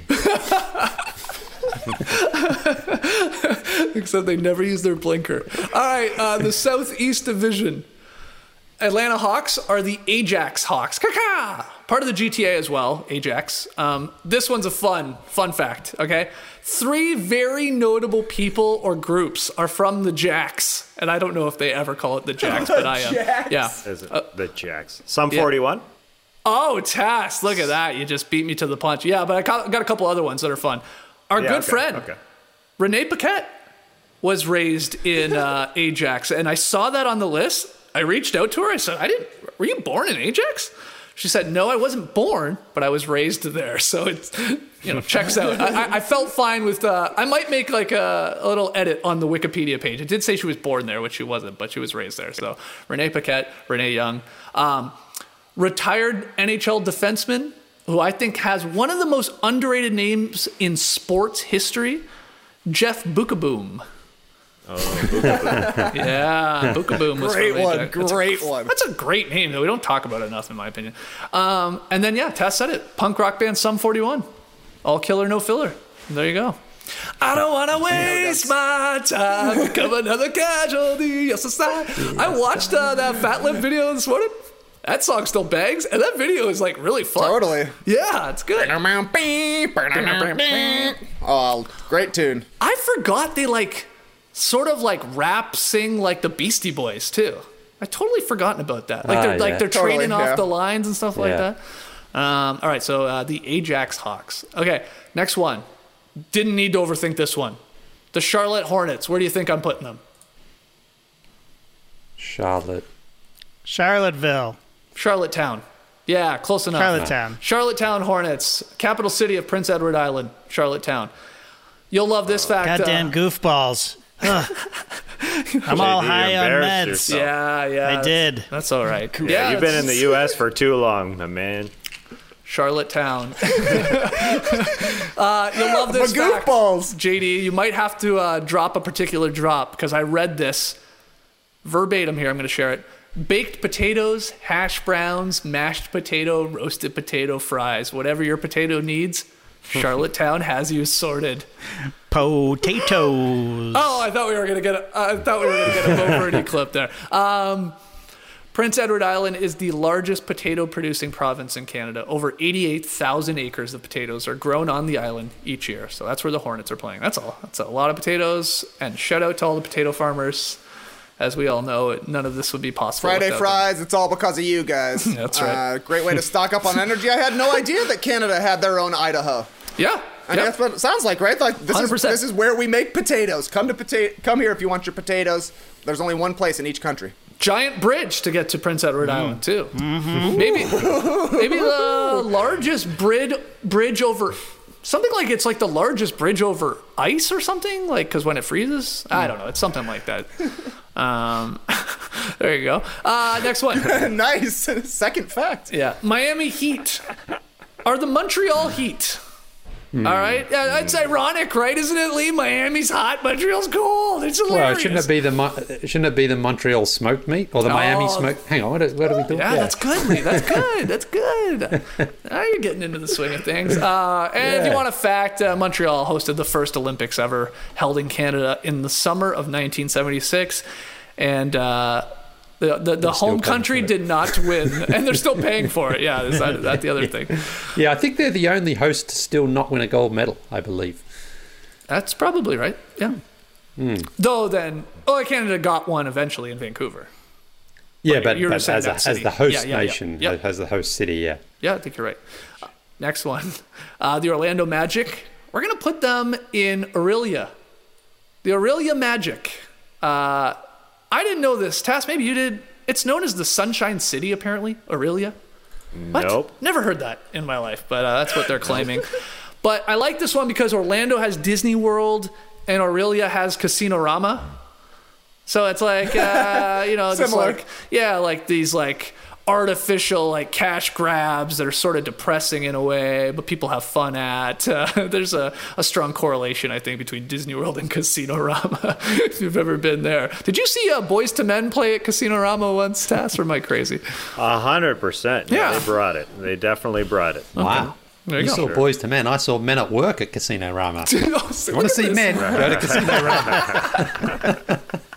Except they never use their blinker. All right, uh, the Southeast Division. Atlanta Hawks are the Ajax Hawks. Ka-ka! Part of the G T A as well, Ajax. Um, this one's a fun, fun fact, okay? Three very notable people or groups are from the Jacks. And I don't know if they ever call it the Jacks, but I am. Jacks? Yeah. Is it Uh, the Jacks? Sum yeah. forty-one? Oh, Tass. Look at that. You just beat me to the punch. Yeah, but I got got a couple other ones that are fun. Our Yeah, good okay, friend, okay. Renee Paquette, was raised in uh, Ajax. And I saw that on the list. I reached out to her. I said, I didn't, were you born in Ajax? She said, no, I wasn't born, but I was raised there. So it's, you know, checks out. I, I felt fine with, uh, I might make like a, a little edit on the Wikipedia page. It did say she was born there, which she wasn't, but she was raised there. So Renee Paquette, Renee Young, um, retired N H L defenseman, who I think has one of the most underrated names in sports history, Jeff Bukaboom. Oh, Bukaboom. Yeah, Bukaboom was Great from one, Ajax. That's great a, one. That's a great name, though. We don't talk about it enough, in my opinion. Um, and then, yeah, Tess said it. Punk rock band Sum forty-one. All killer, no filler. There you go. I don't want to waste my time, become another casualty of society. I watched uh, that Fat Lip video this morning. That song still bangs, and that video is like really fun. Totally. Yeah, it's good. Oh, great tune. I forgot they like sort of like rap sing like the Beastie Boys too. I totally forgotten about that. Like they're Ah, like yeah. they're Totally, trading yeah. off the lines and stuff like Yeah. that. Um, all right, so uh, the Ajax Hawks. Okay, next one. Didn't need to overthink this one. The Charlotte Hornets. Where do you think I'm putting them? Charlotte. Charlottesville. Charlottetown. Yeah, close enough. Charlottetown. Charlottetown Hornets, capital city of Prince Edward Island, Charlottetown. You'll love this fact. Goddamn uh, goofballs. Ugh. I'm all J D, you high on embarrassed meds. yourself. Yeah, yeah. I that's- did. That's all right. Yeah, Yeah, you've been in it's- the U S for too long, my man. Charlottetown. uh, you'll love this My fact, goofballs. J D. You might have to uh, drop a particular drop because I read this verbatim here. I'm going to share it. Baked potatoes, hash browns, mashed potato, roasted potato, fries. Whatever your potato needs, Charlottetown has you sorted. Potatoes. Oh, I thought we were going to get a, I thought we were going to get a Bo Birdie clip there. Um, Prince Edward Island is the largest potato-producing province in Canada. Over eighty-eight thousand acres of potatoes are grown on the island each year. So that's where the Hornets are playing. That's all. That's a lot of potatoes. And shout out to all the potato farmers. As we all know, none of this would be possible. Friday without fries, it's all because of you guys. That's right. Uh, great way to stock up on energy. I had no idea that Canada had their own Idaho. them. Yeah. I mean, Yep. that's what it sounds like, right? Like this one hundred is percent. this is where we make potatoes. Come to potato. Come here if you want your potatoes. There's only one place in each country. Giant bridge to get to Prince Edward Island too. Mm-hmm. Maybe, maybe the largest bridge bridge over something like it's like the largest bridge over ice or something like because when it freezes, I don't know. It's something like that. Um, there you go. Uh, next one. Nice. Second fact. Yeah, Miami Heat are the Montreal Heat. Hmm. All right, yeah, it's ironic, right? Isn't it, Lee? Miami's hot, Montreal's cold. It's hilarious. Well, shouldn't it be the Mon- shouldn't it be the Montreal smoked meat or the Oh. Miami smoked? Hang on, what, is, what are we doing? Yeah, that's good, Lee. That's good. That's good. Now you're getting into the swing of things. Uh, and if you Yeah. want a fact, uh, Montreal hosted the first Olympics ever held in Canada in the summer of nineteen seventy-six. And uh, the, the, the home country did not win. And they're still paying for it. Yeah, is that, that's the other thing. Yeah, I think they're the only host to still not win a gold medal, I believe. That's probably right. Yeah. Mm. Though then, oh, Canada got one eventually in Vancouver. Yeah, But but, you're but just saying as, a, that as city. the host Yeah, yeah, yeah. nation, Yep. as the host city, yeah. Yeah, I think you're right. Uh, next one. Uh, the Orlando Magic. We're going to put them in Aurelia. The Aurelia Magic. Uh, I didn't know this. Tass, maybe you did. It's known as the Sunshine City, apparently. Aurelia. What? Nope. Never heard that in my life, but uh, that's what they're claiming. But I like this one because Orlando has Disney World and Aurelia has Casino-Rama. So it's like, uh, you know, it's Similar. like, yeah, like these like artificial like cash grabs that are sort of depressing in a way, but people have fun at. Uh, there's a, a strong correlation, I think, between Disney World and Casino-Rama, if you've ever been there. Did you see uh, Boys to Men play at Casino-Rama once, Tass, or am I crazy? A hundred percent. Yeah. They brought it. They definitely brought it. Wow. There You, you go. saw Sure. Boys to Men. I saw Men at Work at Casino Rama. You You want to see men? Go to Casino Rama.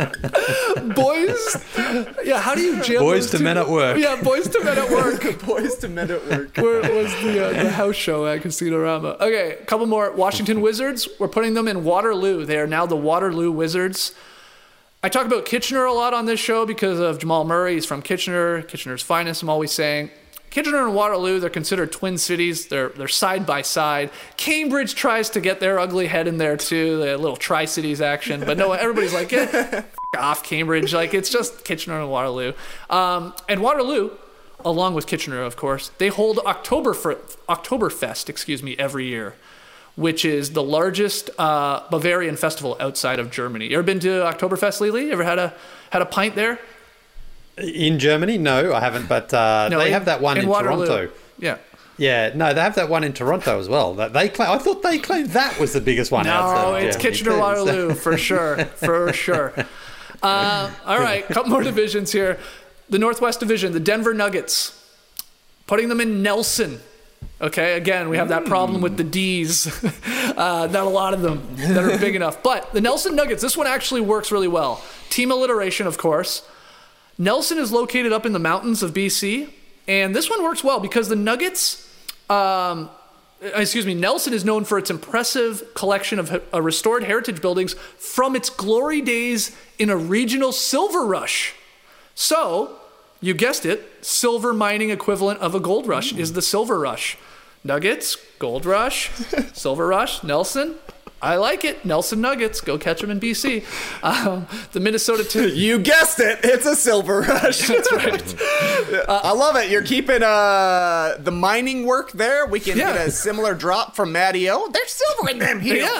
Boys, yeah. How do you jam Boys those to two- Men at Work. Yeah, Boys to Men at Work. Boys to Men at Work. Where was the uh, the house show at Casino-Rama? Okay, a couple more. Washington Wizards. We're putting them in Waterloo. They are now the Waterloo Wizards. I talk about Kitchener a lot on this show because of Jamal Murray. He's from Kitchener, Kitchener's finest. I'm always saying. Kitchener and Waterloo, they're considered twin cities. They're they're side by side. Cambridge tries to get their ugly head in there too, the little Tri-Cities action. But no, everybody's like, eh, f- off Cambridge. Like, it's just Kitchener and Waterloo. Um, and Waterloo, along with Kitchener, of course, they hold Oktoberf- Oktoberfest, excuse me, every year, which is the largest uh, Bavarian festival outside of Germany. You ever been to Oktoberfest, Lily? Ever had a had a pint there? In Germany? No, I haven't, but uh, No, they in- have that one in in, Waterloo. Toronto. Yeah. Yeah, no, they have that one in Toronto as well. That they claim, I thought they claimed that was the biggest one outside No, of it's Germany, Kitchener too, so- Waterloo for sure, for sure. Uh, all right, couple more divisions here. The Northwest Division, the Denver Nuggets, putting them in Nelson. Okay, again, we have that problem with the D's. Uh, not a lot of them that are big enough. But the Nelson Nuggets, this one actually works really well. Team alliteration, of course. Nelson is located up in the mountains of B C, and this one works well because the Nuggets, um, excuse me, Nelson is known for its impressive collection of uh, restored heritage buildings from its glory days in a regional silver rush. So, you guessed it, silver mining equivalent of a gold rush is the silver rush. Nuggets, gold rush, silver rush, Nelson. I like it. Nelson Nuggets. Go catch them in B C. Um, the Minnesota Tim- You guessed it. It's a silver rush. That's right. Uh, I love it. You're keeping uh, the mining work there. We can Yeah. get a similar drop from Matty O. There's silver in them heels. Yeah.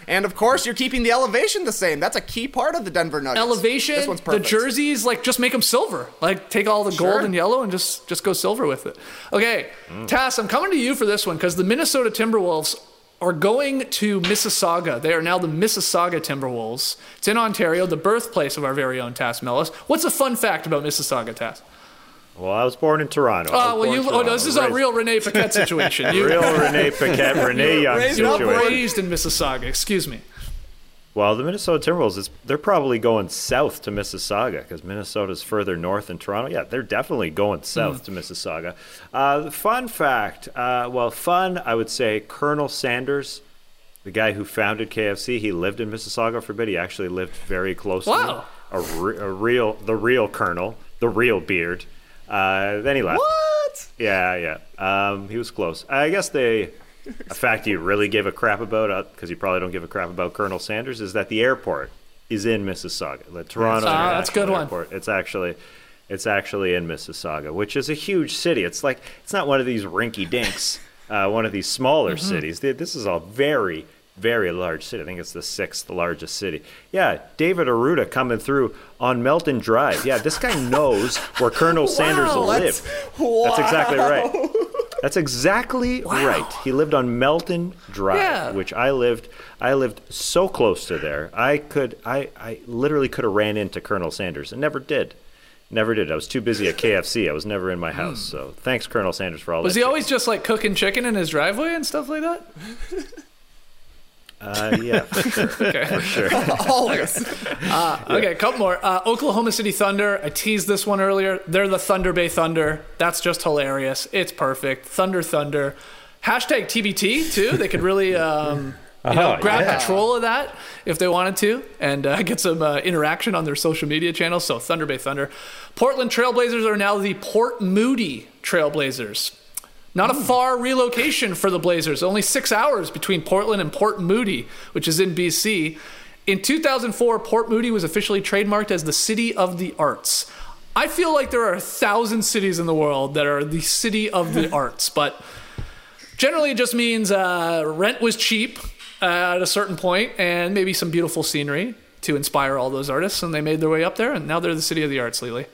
And of course, you're keeping the elevation the same. That's a key part of the Denver Nuggets. Elevation, this one's the perfect. jerseys, like just make them silver. Like take all the Sure. gold and yellow and just just go silver with it. Okay, Mm. Tass, I'm coming to you for this one because the Minnesota Timberwolves are going to Mississauga. They are now the Mississauga Timberwolves. It's in Ontario, the birthplace of our very own Tass Mellis. What's a fun fact about Mississauga, Tass? Well, I was born in Toronto. I was Oh, well, born you, in oh, Toronto. no, this is a Raised- real Renee Paquette situation. You, Real Renee Paquette, Renee Young you were situation. raised in Mississauga. Excuse me. Well, the Minnesota Timberwolves, is, they're probably going south to Mississauga because Minnesota's further north than Toronto. Yeah, they're definitely going south to Mississauga. Uh, the fun fact, uh, well, fun, I would say Colonel Sanders, the guy who founded K F C, he lived in Mississauga for a bit. He actually lived very close to Wow. me. A, re- a real, the real Colonel, the real beard. Uh, then he left. What? Yeah, yeah. Um, he was close. I guess they... A fact you really give a crap about, because you probably don't give a crap about Colonel Sanders, is that the airport is in Mississauga. The Toronto Ah, that's a good International one. Airport. It's actually, it's actually in Mississauga, which is a huge city. It's like it's not one of these rinky dinks, uh, one of these smaller Mm-hmm. cities. This is a very, very large city. I think it's the sixth largest city. Yeah, David Arruda coming through on Melton Drive. Yeah, this guy knows where Colonel Sanders Wow, lived. that's- That's exactly wow. right. That's exactly right. He lived on Melton Drive, Yeah. which I lived. I lived so close to there. I could. I. I literally could have ran into Colonel Sanders and never did. Never did. I was too busy at K F C. I was never in my house. So thanks, Colonel Sanders, for all Was that. he shit. always just like cooking chicken in his driveway and stuff like that? Uh, yeah, for sure. Okay. For sure. Always. Uh, okay, a couple more. Uh, Oklahoma City Thunder. I teased this one earlier. They're the Thunder Bay Thunder. That's just hilarious. It's perfect. Thunder, Thunder. Hashtag T B T, too. They could really um, you know, Oh, grab yeah. control of that if they wanted to and uh, get some uh, interaction on their social media channels. So Thunder Bay Thunder. Portland Trailblazers are now the Port Moody Trailblazers. Not a far relocation for the Blazers. Only six hours between Portland and Port Moody, which is in B C. In two thousand four, Port Moody was officially trademarked as the City of the Arts. I feel like there are a thousand cities in the world that are the City of the Arts, but generally it just means uh, rent was cheap uh, at a certain point and maybe some beautiful scenery to inspire all those artists, and they made their way up there, and now they're the City of the Arts, Lily.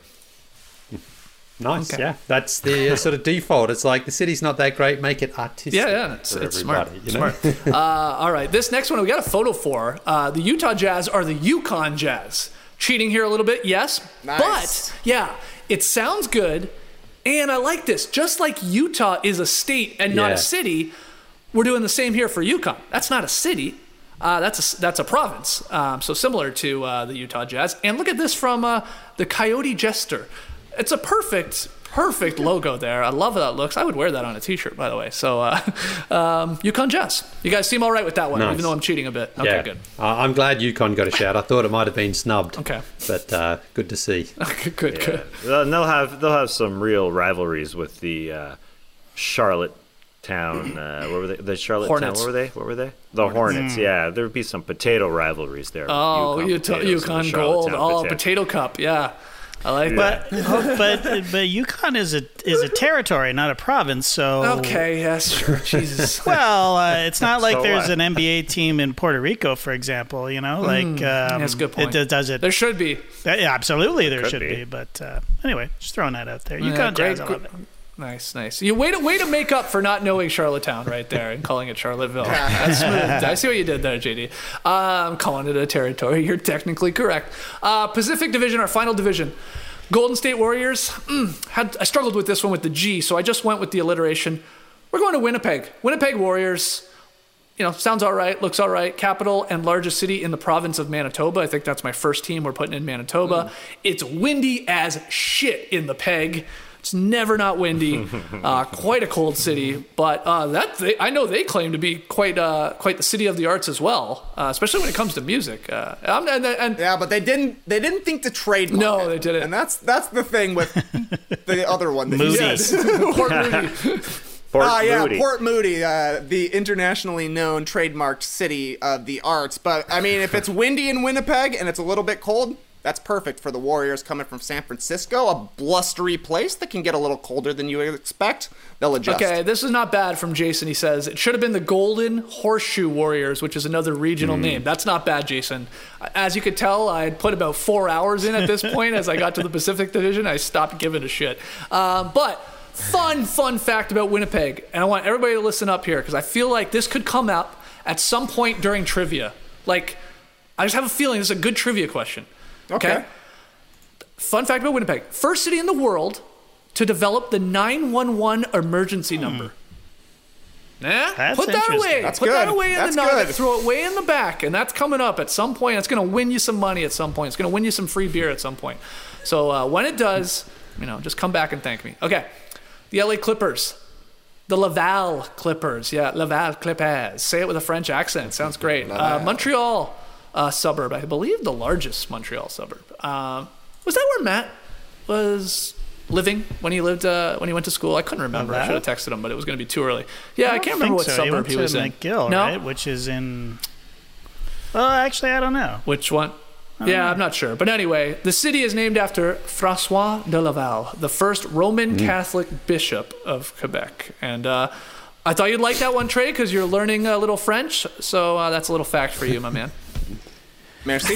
Nice, Okay. yeah. That's the uh, sort of default. It's like the city's not that great, make it artistic. Yeah, yeah, it's, for it's smart. everybody, you know? Smart. uh, all right, this next one we got a photo for. Uh, the Utah Jazz are the Yukon Jazz. Cheating here a little bit, yes. Nice. But, yeah, it sounds good, and I like this. Just like Utah is a state and not Yeah. a city, we're doing the same here for Yukon. That's not a city. Uh, that's a, that's a province. Um, so similar to uh, the Utah Jazz. And look at this from uh, the Coyote Jester. It's a perfect, perfect logo there. I love how that looks. I would wear that on a T-shirt, by the way. So, uh, um, Yukon Jazz. You guys seem all right with that one, Nice. even though I'm cheating a bit. Okay, yeah. good. Uh, I'm glad UConn got a shout. I thought it might have been snubbed. Okay. But uh, good to see. good, good, Yeah. good. They'll they'll have they'll have some real rivalries with the uh, Charlotte Town. Uh, what were they? The Charlotte Hornets. Town. What were they? What were they? The Hornets. Yeah, there would be some potato rivalries there. with Oh, UConn Utah, potatoes and the Yukon Gold. Charlottetown Oh, potato. potato cup. Yeah. I like But that. oh, but but Yukon is a is a territory, not a province. So Okay, yes, sure. Jesus. Well, uh, it's not like So there's what? an N B A team in Puerto Rico, for example. You know, like um, that's a good point. It does, does it? There should be. Yeah, absolutely, there Could should be. be. But uh, anyway, just throwing that out there. Yeah, Yukon great, Jazz, I love great. it. Nice, nice. You way to way to make up for not knowing Charlottetown right there and calling it Charlottesville. That's smooth. I see what you did there, J D. Uh, I'm calling it a territory. You're technically correct. Uh, Pacific Division, our final division. Golden State Warriors. Mm, had I struggled with this one with the G, so I just went with the alliteration. We're going to Winnipeg. Winnipeg Warriors. You know, sounds all right, looks all right. Capital and largest city in the province of Manitoba. I think that's my first team we're putting in Manitoba. It's windy as shit in the Peg. It's never not windy. Uh, quite a cold city, but uh, that they, I know they claim to be quite uh, quite the city of the arts as well, uh, especially when it comes to music. Uh, and, and, and Yeah, but they didn't. They didn't think to trademark. No, it. they didn't. And that's that's the thing with the other one. That you Movies. said. Port Moody. Port Ah, yeah, Moody. Port Moody, uh, the internationally known trademarked city of the arts. But I mean, if it's windy in Winnipeg and it's a little bit cold, That's perfect for the Warriors coming from San Francisco, a blustery place that can get a little colder than you would expect. They'll adjust. Okay, this is not bad from Jason. He says it should have been the Golden Horseshoe Warriors, which is another regional mm. name. That's not bad, Jason. As you could tell, I had put about four hours in at this point. As I got to the Pacific Division, I stopped giving a shit. Um, but fun, fun fact about Winnipeg, and I want everybody to listen up here because I feel like this could come up at some point during trivia. Like, I just have a feeling this is a good trivia question. Okay. okay. Fun fact about Winnipeg. First city in the world to develop the nine one one emergency hmm. number. Nah, that's put that away. That's put good. that away in that's the nugget. Good. Throw it way in the back. And that's coming up at some point. It's going to win you some money at some point. It's going to win you some free beer at some point. So uh, when it does, you know, just come back and thank me. Okay. The L A Clippers. The Laval Clippers. Yeah, Laval Clippers. Say it with a French accent. Sounds great. Uh, Montreal. Uh, suburb, I believe the largest Montreal suburb. Um, was that where Matt was living when he lived uh, when he went to school? I couldn't remember. I should have texted him, but it was going to be too early. Yeah, I, I can't remember what so. suburb he, he was in. McGill, no, right? Which is in. Well, actually, I don't know. Which one? Yeah, know. I'm not sure. But anyway, the city is named after François de Laval, the first Roman mm. Catholic bishop of Quebec, and. Uh, I thought you'd like that one, Trey, because you're learning a little French. So uh, that's a little fact for you, my man. Merci.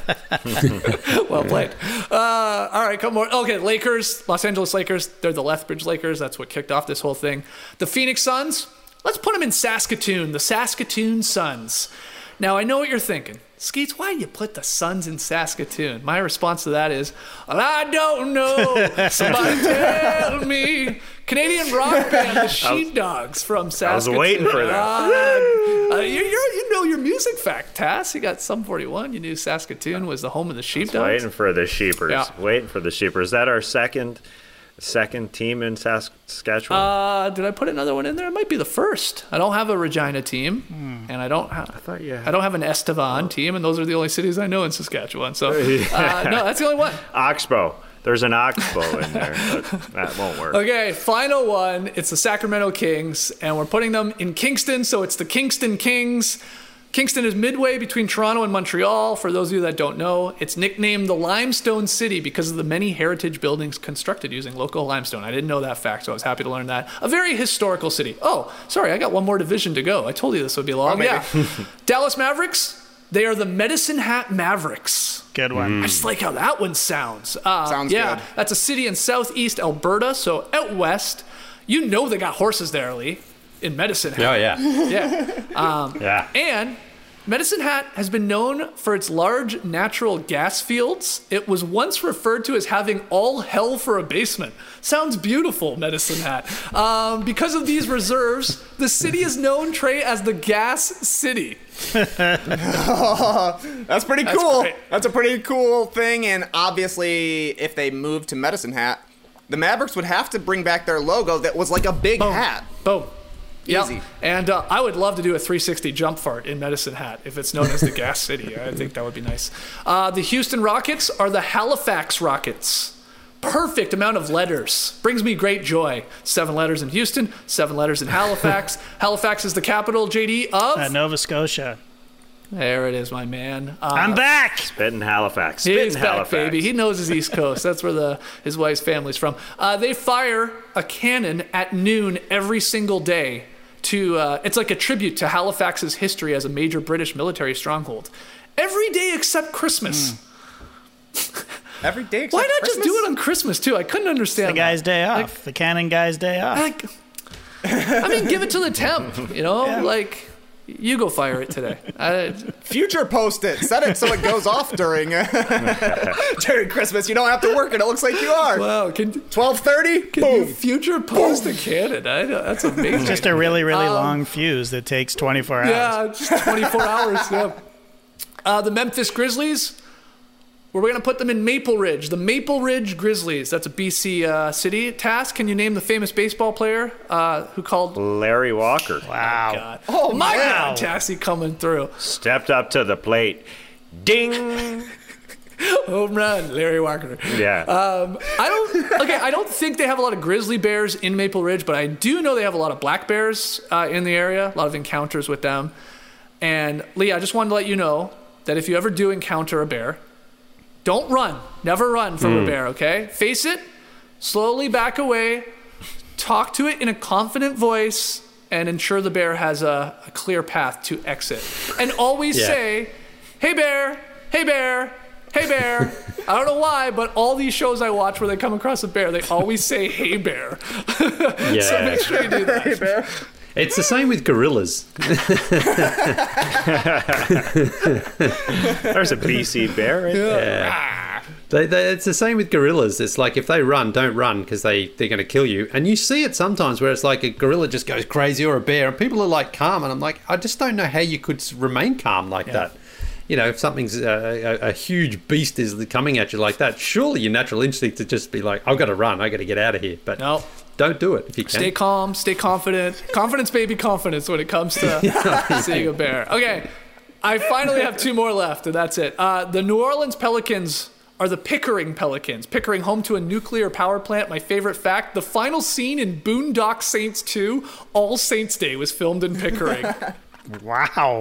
Well played. Uh, all right, come on. Okay, Lakers, Los Angeles Lakers. They're the Lethbridge Lakers. That's what kicked off this whole thing. The Phoenix Suns. Let's put them in Saskatoon. The Saskatoon Suns. Now, I know what you're thinking. Skeets, why do you put the Suns in Saskatoon? My response to that is, well, I don't know. Somebody tell me. Canadian rock band, the Sheepdogs from Saskatoon. I was waiting for that. Uh, uh, you you know your music fact, Tass. You got Sum forty-one. You knew Saskatoon was the home of the Sheepdogs. Waiting for the Sheepers. Yeah. Waiting for the Sheepers. Is that our second second team in Saskatchewan? Uh, did I put another one in there? It might be the first. I don't have a Regina team, hmm. and I don't have. I thought you had. I don't have an Estevan oh. team, and those are the only cities I know in Saskatchewan. So uh, no, that's the only one. Oxbow. There's an Oxbow in there, but that won't work. Okay, final one. It's the Sacramento Kings, and we're putting them in Kingston, so it's the Kingston Kings. Kingston is midway between Toronto and Montreal. For those of you that don't know, it's nicknamed the Limestone City because of the many heritage buildings constructed using local limestone. I didn't know that fact, so I was happy to learn that. A very historical city. Oh, sorry, I got one more division to go. I told you this would be long. Oh, yeah. Dallas Mavericks. They are the Medicine Hat Mavericks. Good one. I just like how that one sounds. Uh, sounds yeah, good. That's a city in southeast Alberta, so out west. You know they got horses there, Lee, in Medicine Hat. Oh, yeah. Yeah. Um, yeah. And Medicine Hat has been known for its large natural gas fields. It was once referred to as having all hell for a basement. Sounds beautiful, Medicine Hat. Um, because of these reserves, the city is known, Trey, as the Gas City. Oh, that's pretty cool. That's, that's a pretty cool thing. And obviously, if they move to Medicine Hat, the Mavericks would have to bring back their logo that was like a big Boom. hat. Boom. Easy. Yep. And uh, I would love to do a three sixty jump fart in Medicine Hat if it's known as the Gas City. I think that would be nice. Uh, the Houston Rockets are the Halifax Rockets. Perfect amount of letters. Brings me great joy. Seven letters in Houston, seven letters in Halifax. Halifax is the capital, J D, of? Uh, Nova Scotia. There it is, my man. Uh, I'm back. Spit in Halifax. Spit He's in back, Halifax. baby. He knows his East Coast. That's where the his wife's family's from. Uh, they fire a cannon at noon every single day. To uh, it's like a tribute to Halifax's history as a major British military stronghold. Every day except Christmas. Mm. Every day except Why not Christmas? just do it on Christmas too? I couldn't understand. It's the guy's that. day off. Like, the cannon guy's day off. Like, I mean, give it to the temp. You know, yeah. like. You go fire it today. Uh, Future post it. Set it so it goes off during uh, during Christmas. You don't have to work and it looks like you are. Wow. Can twelve thirty? Can Boom. you future post a cannon? I know, that's amazing. It's just a really, really um, long fuse that takes twenty-four hours. Yeah, just twenty-four hours. Yeah. Uh, the Memphis Grizzlies. We're going to put them in Maple Ridge. The Maple Ridge Grizzlies. That's a B C uh, city. Tass, can you name the famous baseball player uh, who called... Larry Walker. Wow. Oh, God. Oh, my God. Tassie coming through. Stepped up to the plate. Ding! Home run, Larry Walker. Yeah. Um, I don't... Okay, I don't think they have a lot of grizzly bears in Maple Ridge, but I do know they have a lot of black bears uh, in the area. A lot of encounters with them. And, Lee, I just wanted to let you know that if you ever do encounter a bear... Don't run. Never run from Mm. a bear, okay? Face it, slowly back away, talk to it in a confident voice, and ensure the bear has a, a clear path to exit. And always Yeah. say, hey bear, hey bear, hey bear. I don't know why, but all these shows I watch where they come across a bear, they always say, hey bear. Yeah. So make sure you do that. Hey, bear. It's the same with gorillas. There's a B C bear right there. Yeah. They, they, it's the same with gorillas. It's like if they run, don't run because they, they're going to kill you. And you see it sometimes where it's like a gorilla just goes crazy or a bear, and people are like calm. And I'm like, I just don't know how you could s- remain calm like Yeah. that. You know, if something's uh, a, a huge beast is coming at you like that, surely your natural instinct to just be like, I've got to run, I've got to get out of here. But No. don't do it if you can. Stay calm, stay confident. Confidence, baby, confidence when it comes to seeing a bear. Okay, I finally have two more left, and that's it. Uh, the New Orleans Pelicans are the Pickering Pelicans. Pickering, home to a nuclear power plant. My favorite fact, the final scene in Boondock Saints two, All Saints Day, was filmed in Pickering. Wow.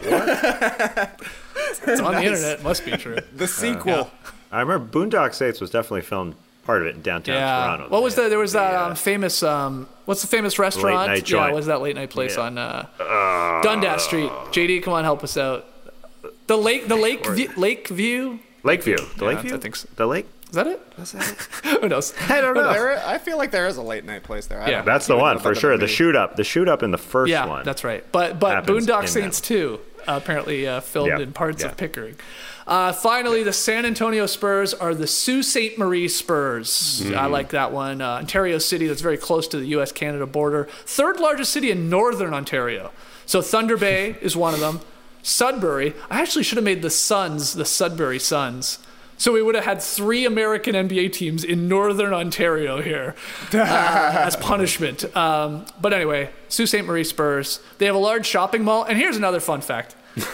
It's on the internet. It must be true. The sequel. I remember Boondock Saints was definitely filmed part of it in downtown Yeah. Toronto. What was They that? There was had that the, uh, um, famous, um, what's the famous restaurant? night yeah, joint. what was that late night place Yeah. on uh, Dundas Street? J D, come on, help us out. The lake, the lake, view, lake view. Lakeview. The Yeah, Lakeview? I think so. The lake? Is that it? Is that it? Who knows? I don't know. There, I feel like there is a late night place there. I Yeah. don't That's the even know one if for I've sure. ever The been. shoot up. The shoot up in the first Yeah, one. that's right. But but happens Boondock in Saints that. two uh, apparently uh, filmed Yeah, in parts yeah. of Pickering. Uh, finally, the San Antonio Spurs are the Sault Ste. Marie Spurs. Mm. I like that one. Uh, Ontario City, that's very close to the U S Canada border. Third largest city in northern Ontario. So Thunder Bay is one of them. Sudbury. I actually should have made the Suns the Sudbury Suns. So we would have had three American N B A teams in northern Ontario here uh, as punishment. Um, but anyway, Sault Ste. Marie Spurs. They have a large shopping mall. And here's another fun fact.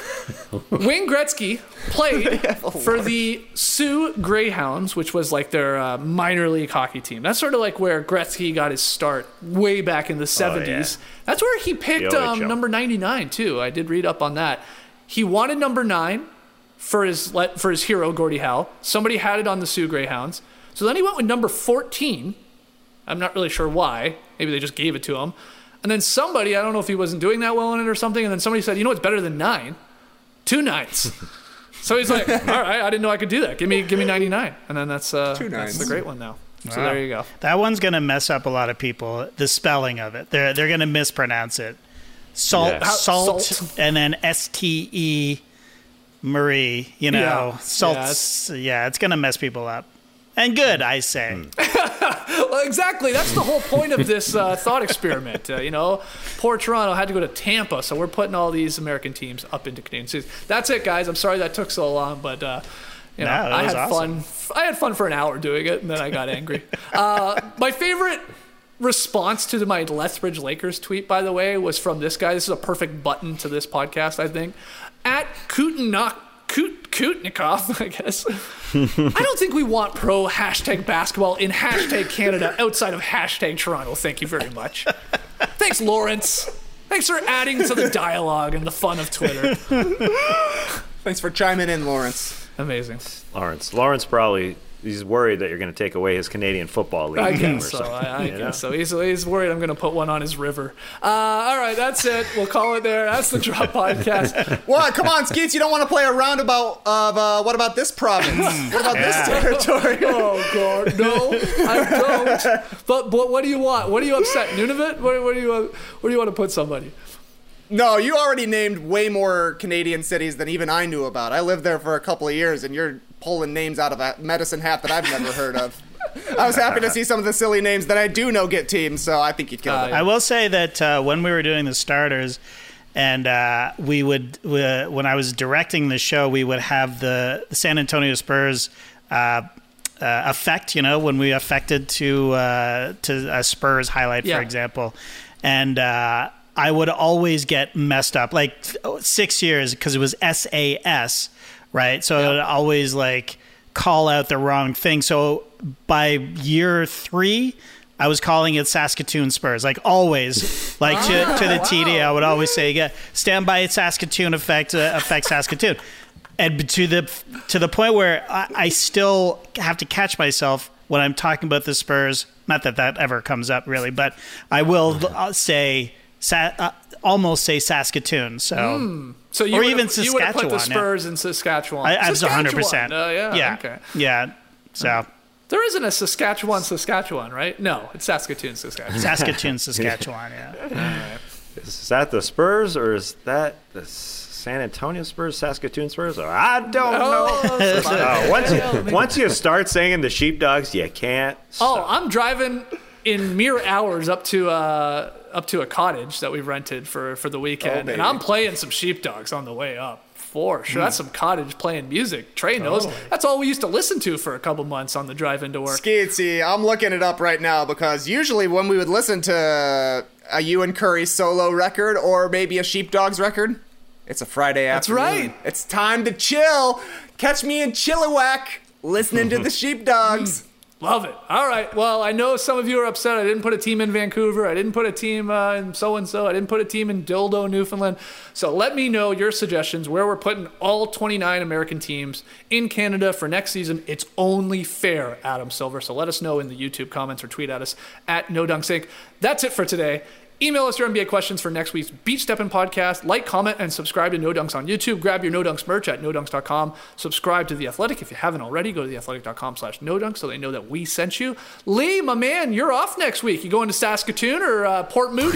Wayne Gretzky played for the Sioux Greyhounds, which was like their uh, minor league hockey team. That's sort of like where Gretzky got his start way back in the seventies. That's where he picked The um, O H L. number ninety-nine, too. I did read up on that. He wanted number nine for his let for his hero Gordie Howe. Somebody had it on the Sioux Greyhounds, so then he went with number fourteen. I'm not really sure why. Maybe they just gave it to him. And then somebody, I don't know if he wasn't doing that well in it or something. And then somebody said, "You know what's better than nine? Two nines." So he's like, "All right, I didn't know I could do that. Give me give me ninety-nine." And then that's uh, Two that's nines. the great one now. So Wow. there you go. That one's going to mess up a lot of people. The spelling of it. They're they're going to mispronounce it. Salt, Yeah. salt, Salt. and then S T E Marie, you know, Yeah. salt. Yeah, Yeah, it's- it's going to mess people up. And good, I say. Well, exactly. That's the whole point of this uh, thought experiment. Uh, you know, poor Toronto had to go to Tampa, so we're putting all these American teams up into Canadian cities. That's it, guys. I'm sorry that took so long, but uh, you know, No, it I was had awesome. fun. I had fun for an hour doing it, and then I got angry. uh, my favorite response to my Lethbridge Lakers tweet, by the way, was from this guy. This is a perfect button to this podcast, I think. At Kutenok. Kut- Kutnikov, I guess. I don't think we want pro hashtag basketball in hashtag Canada outside of hashtag Toronto. Thank you very much. Thanks, Lawrence. Thanks for adding to the dialogue and the fun of Twitter. Thanks for chiming in, Lawrence. Amazing. Lawrence. Lawrence probably he's worried that you're going to take away his Canadian Football League I team or guess so. something. I, I you guess know? so. He's, he's worried I'm going to put one on his river. Uh, all right, that's it. We'll call it there. That's the Drop Podcast. What? Come on, Skeets. You don't want to play a roundabout of uh, what about this province? What about this territory? Oh, God. No, I don't. But, but what do you want? What are you upset? Nunavut? Where, where, do you, uh, where do you want to put somebody? No, you already named way more Canadian cities than even I knew about. I lived there for a couple of years, and you're pulling names out of a medicine hat that I've never heard of. I was happy to see some of the silly names that I do know get teams, so I think you killed it. I will say that uh, when we were doing the starters, and uh, we would, uh, when I was directing the show, we would have the San Antonio Spurs uh, uh, effect. You know, when we affected to uh, to a Spurs highlight, Yeah. for example, and uh, I would always get messed up, like six years because it was S A S, right? So I would always like call out the wrong thing. So by year three, I was calling it Saskatoon Spurs, like always, like to, to the T D. I would always say, yeah, stand by Saskatoon effect, uh, affect Saskatoon. And to the to the point where I, I still have to catch myself when I'm talking about the Spurs. Not that that ever comes up really, but I will say Sa- uh, almost say Saskatoon. So, mm. so you or would even have, Saskatchewan. You would have put the Spurs yeah. in Saskatchewan. I, that's Saskatchewan. one hundred percent. Uh, yeah. Yeah. Okay. Yeah. So. There isn't a Saskatchewan, Saskatchewan, right? No, it's Saskatoon, Saskatchewan. Saskatoon, Saskatchewan, yeah. All right. Is that the Spurs or is that the San Antonio Spurs, Saskatoon Spurs? Or I don't oh, know. oh, once, you, once you start saying the Sheepdogs, you can't stop. Oh, I'm driving in mere hours up to uh, up to a cottage that we rented for, for the weekend, oh, and I'm playing some Sheepdogs on the way up. For sure. Mm. That's some cottage playing music. Trey knows. Totally. That's all we used to listen to for a couple months on the drive into work. Skeetsy, I'm looking it up right now because usually when we would listen to a Ewan Curry solo record or maybe a Sheepdogs record, it's a Friday afternoon. That's right. It's time to chill. Catch me in Chilliwack listening to the Sheepdogs. Love it. All right. Well, I know some of you are upset. I didn't put a team in Vancouver. I didn't put a team uh, in so-and-so. I didn't put a team in Dildo, Newfoundland. So let me know your suggestions where we're putting all twenty-nine American teams in Canada for next season. It's only fair, Adam Silver. So let us know in the YouTube comments or tweet at us at No Dunks Incorporated. That's it for today. Email us your N B A questions for next week's Beach Steppin' podcast. Like, comment, and subscribe to No Dunks on YouTube. Grab your No Dunks merch at no dunks dot com. Subscribe to The Athletic if you haven't already. Go to theathletic dot com slash no dunks so they know that we sent you. Lee, my man, you're off next week. You going to Saskatoon or uh, Port Moody?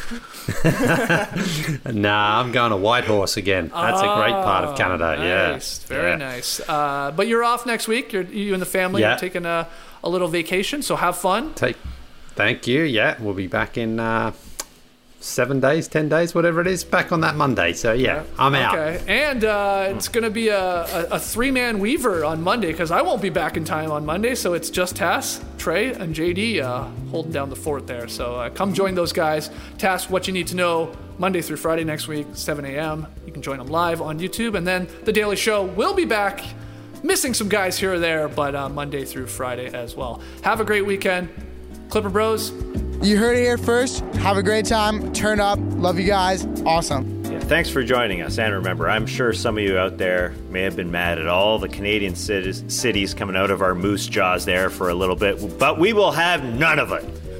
Nah, I'm going to Whitehorse again. That's oh, a great part of Canada. Nice. Yeah, very yeah. nice. Uh, but you're off next week. You're, you and the family yeah. are taking a, a little vacation, so have fun. Take, thank you. Yeah, we'll be back in... Uh, Seven days, ten days, whatever it is, back on that Monday. So, yeah, I'm out. Okay, and uh, it's going to be a, a, a three-man weaver on Monday because I won't be back in time on Monday. So it's just Tass, Trey, and J D uh, holding down the fort there. So uh, come join those guys. Tass, what you need to know Monday through Friday next week, seven a.m. You can join them live on YouTube. And then The Daily Show will be back, missing some guys here or there, but uh, Monday through Friday as well. Have a great weekend. Clipper Bros. You heard it here first. Have a great time. Turn up. Love you guys. Awesome. Yeah, thanks for joining us. And remember, I'm sure some of you out there may have been mad at all the Canadian cities, cities coming out of our moose jaws there for a little bit, but we will have none of it.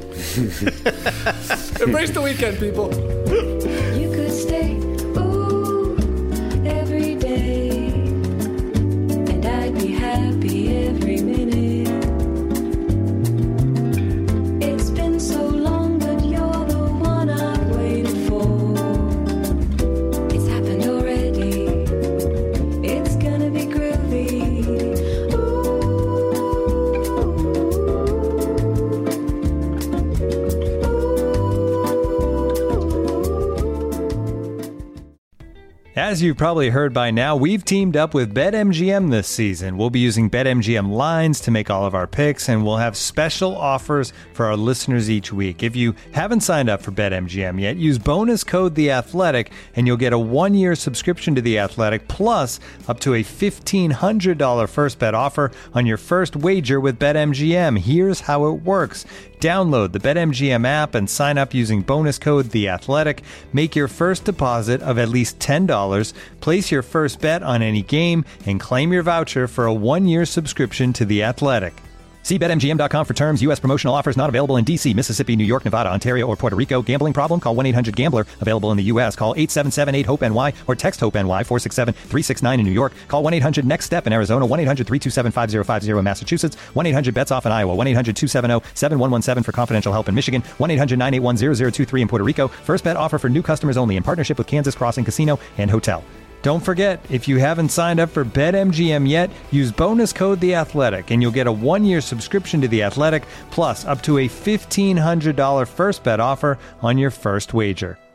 Embrace the weekend, people. You could stay, ooh, every day, and I'd be happy every minute. So long, but you're the one I've waited for. It's happened already. It's gonna be groovy. As you've probably heard by now, we've teamed up with BetMGM this season. We'll be using BetMGM lines to make all of our picks, and we'll have special offers for our listeners each week. If you haven't signed up for BetMGM yet, use bonus code The Athletic, and you'll get a one-year subscription to The Athletic, plus up to a fifteen hundred dollars first bet offer on your first wager with BetMGM. Here's how it works. Download the BetMGM app and sign up using bonus code The Athletic. Make your first deposit of at least ten dollars, place your first bet on any game, and claim your voucher for a one-year subscription to The Athletic. See Bet M G M dot com for terms. U S promotional offers not available in D C, Mississippi, New York, Nevada, Ontario, or Puerto Rico. Gambling problem? Call one eight hundred gambler. Available in the U S. Call eight seven seven eight hope N Y or text HOPE-NY four six seven three six nine in New York. Call one eight hundred next step in Arizona. one eight hundred three two seven five zero five zero in Massachusetts. one eight hundred bets off in Iowa. one eight hundred two seven zero seven one one seven for confidential help in Michigan. one eight hundred nine eight one zero zero two three in Puerto Rico. First bet offer for new customers only in partnership with Kansas Crossing Casino and Hotel. Don't forget, if you haven't signed up for BetMGM yet, use bonus code The Athletic, and you'll get a one-year subscription to The Athletic, plus up to a fifteen hundred dollars first bet offer on your first wager.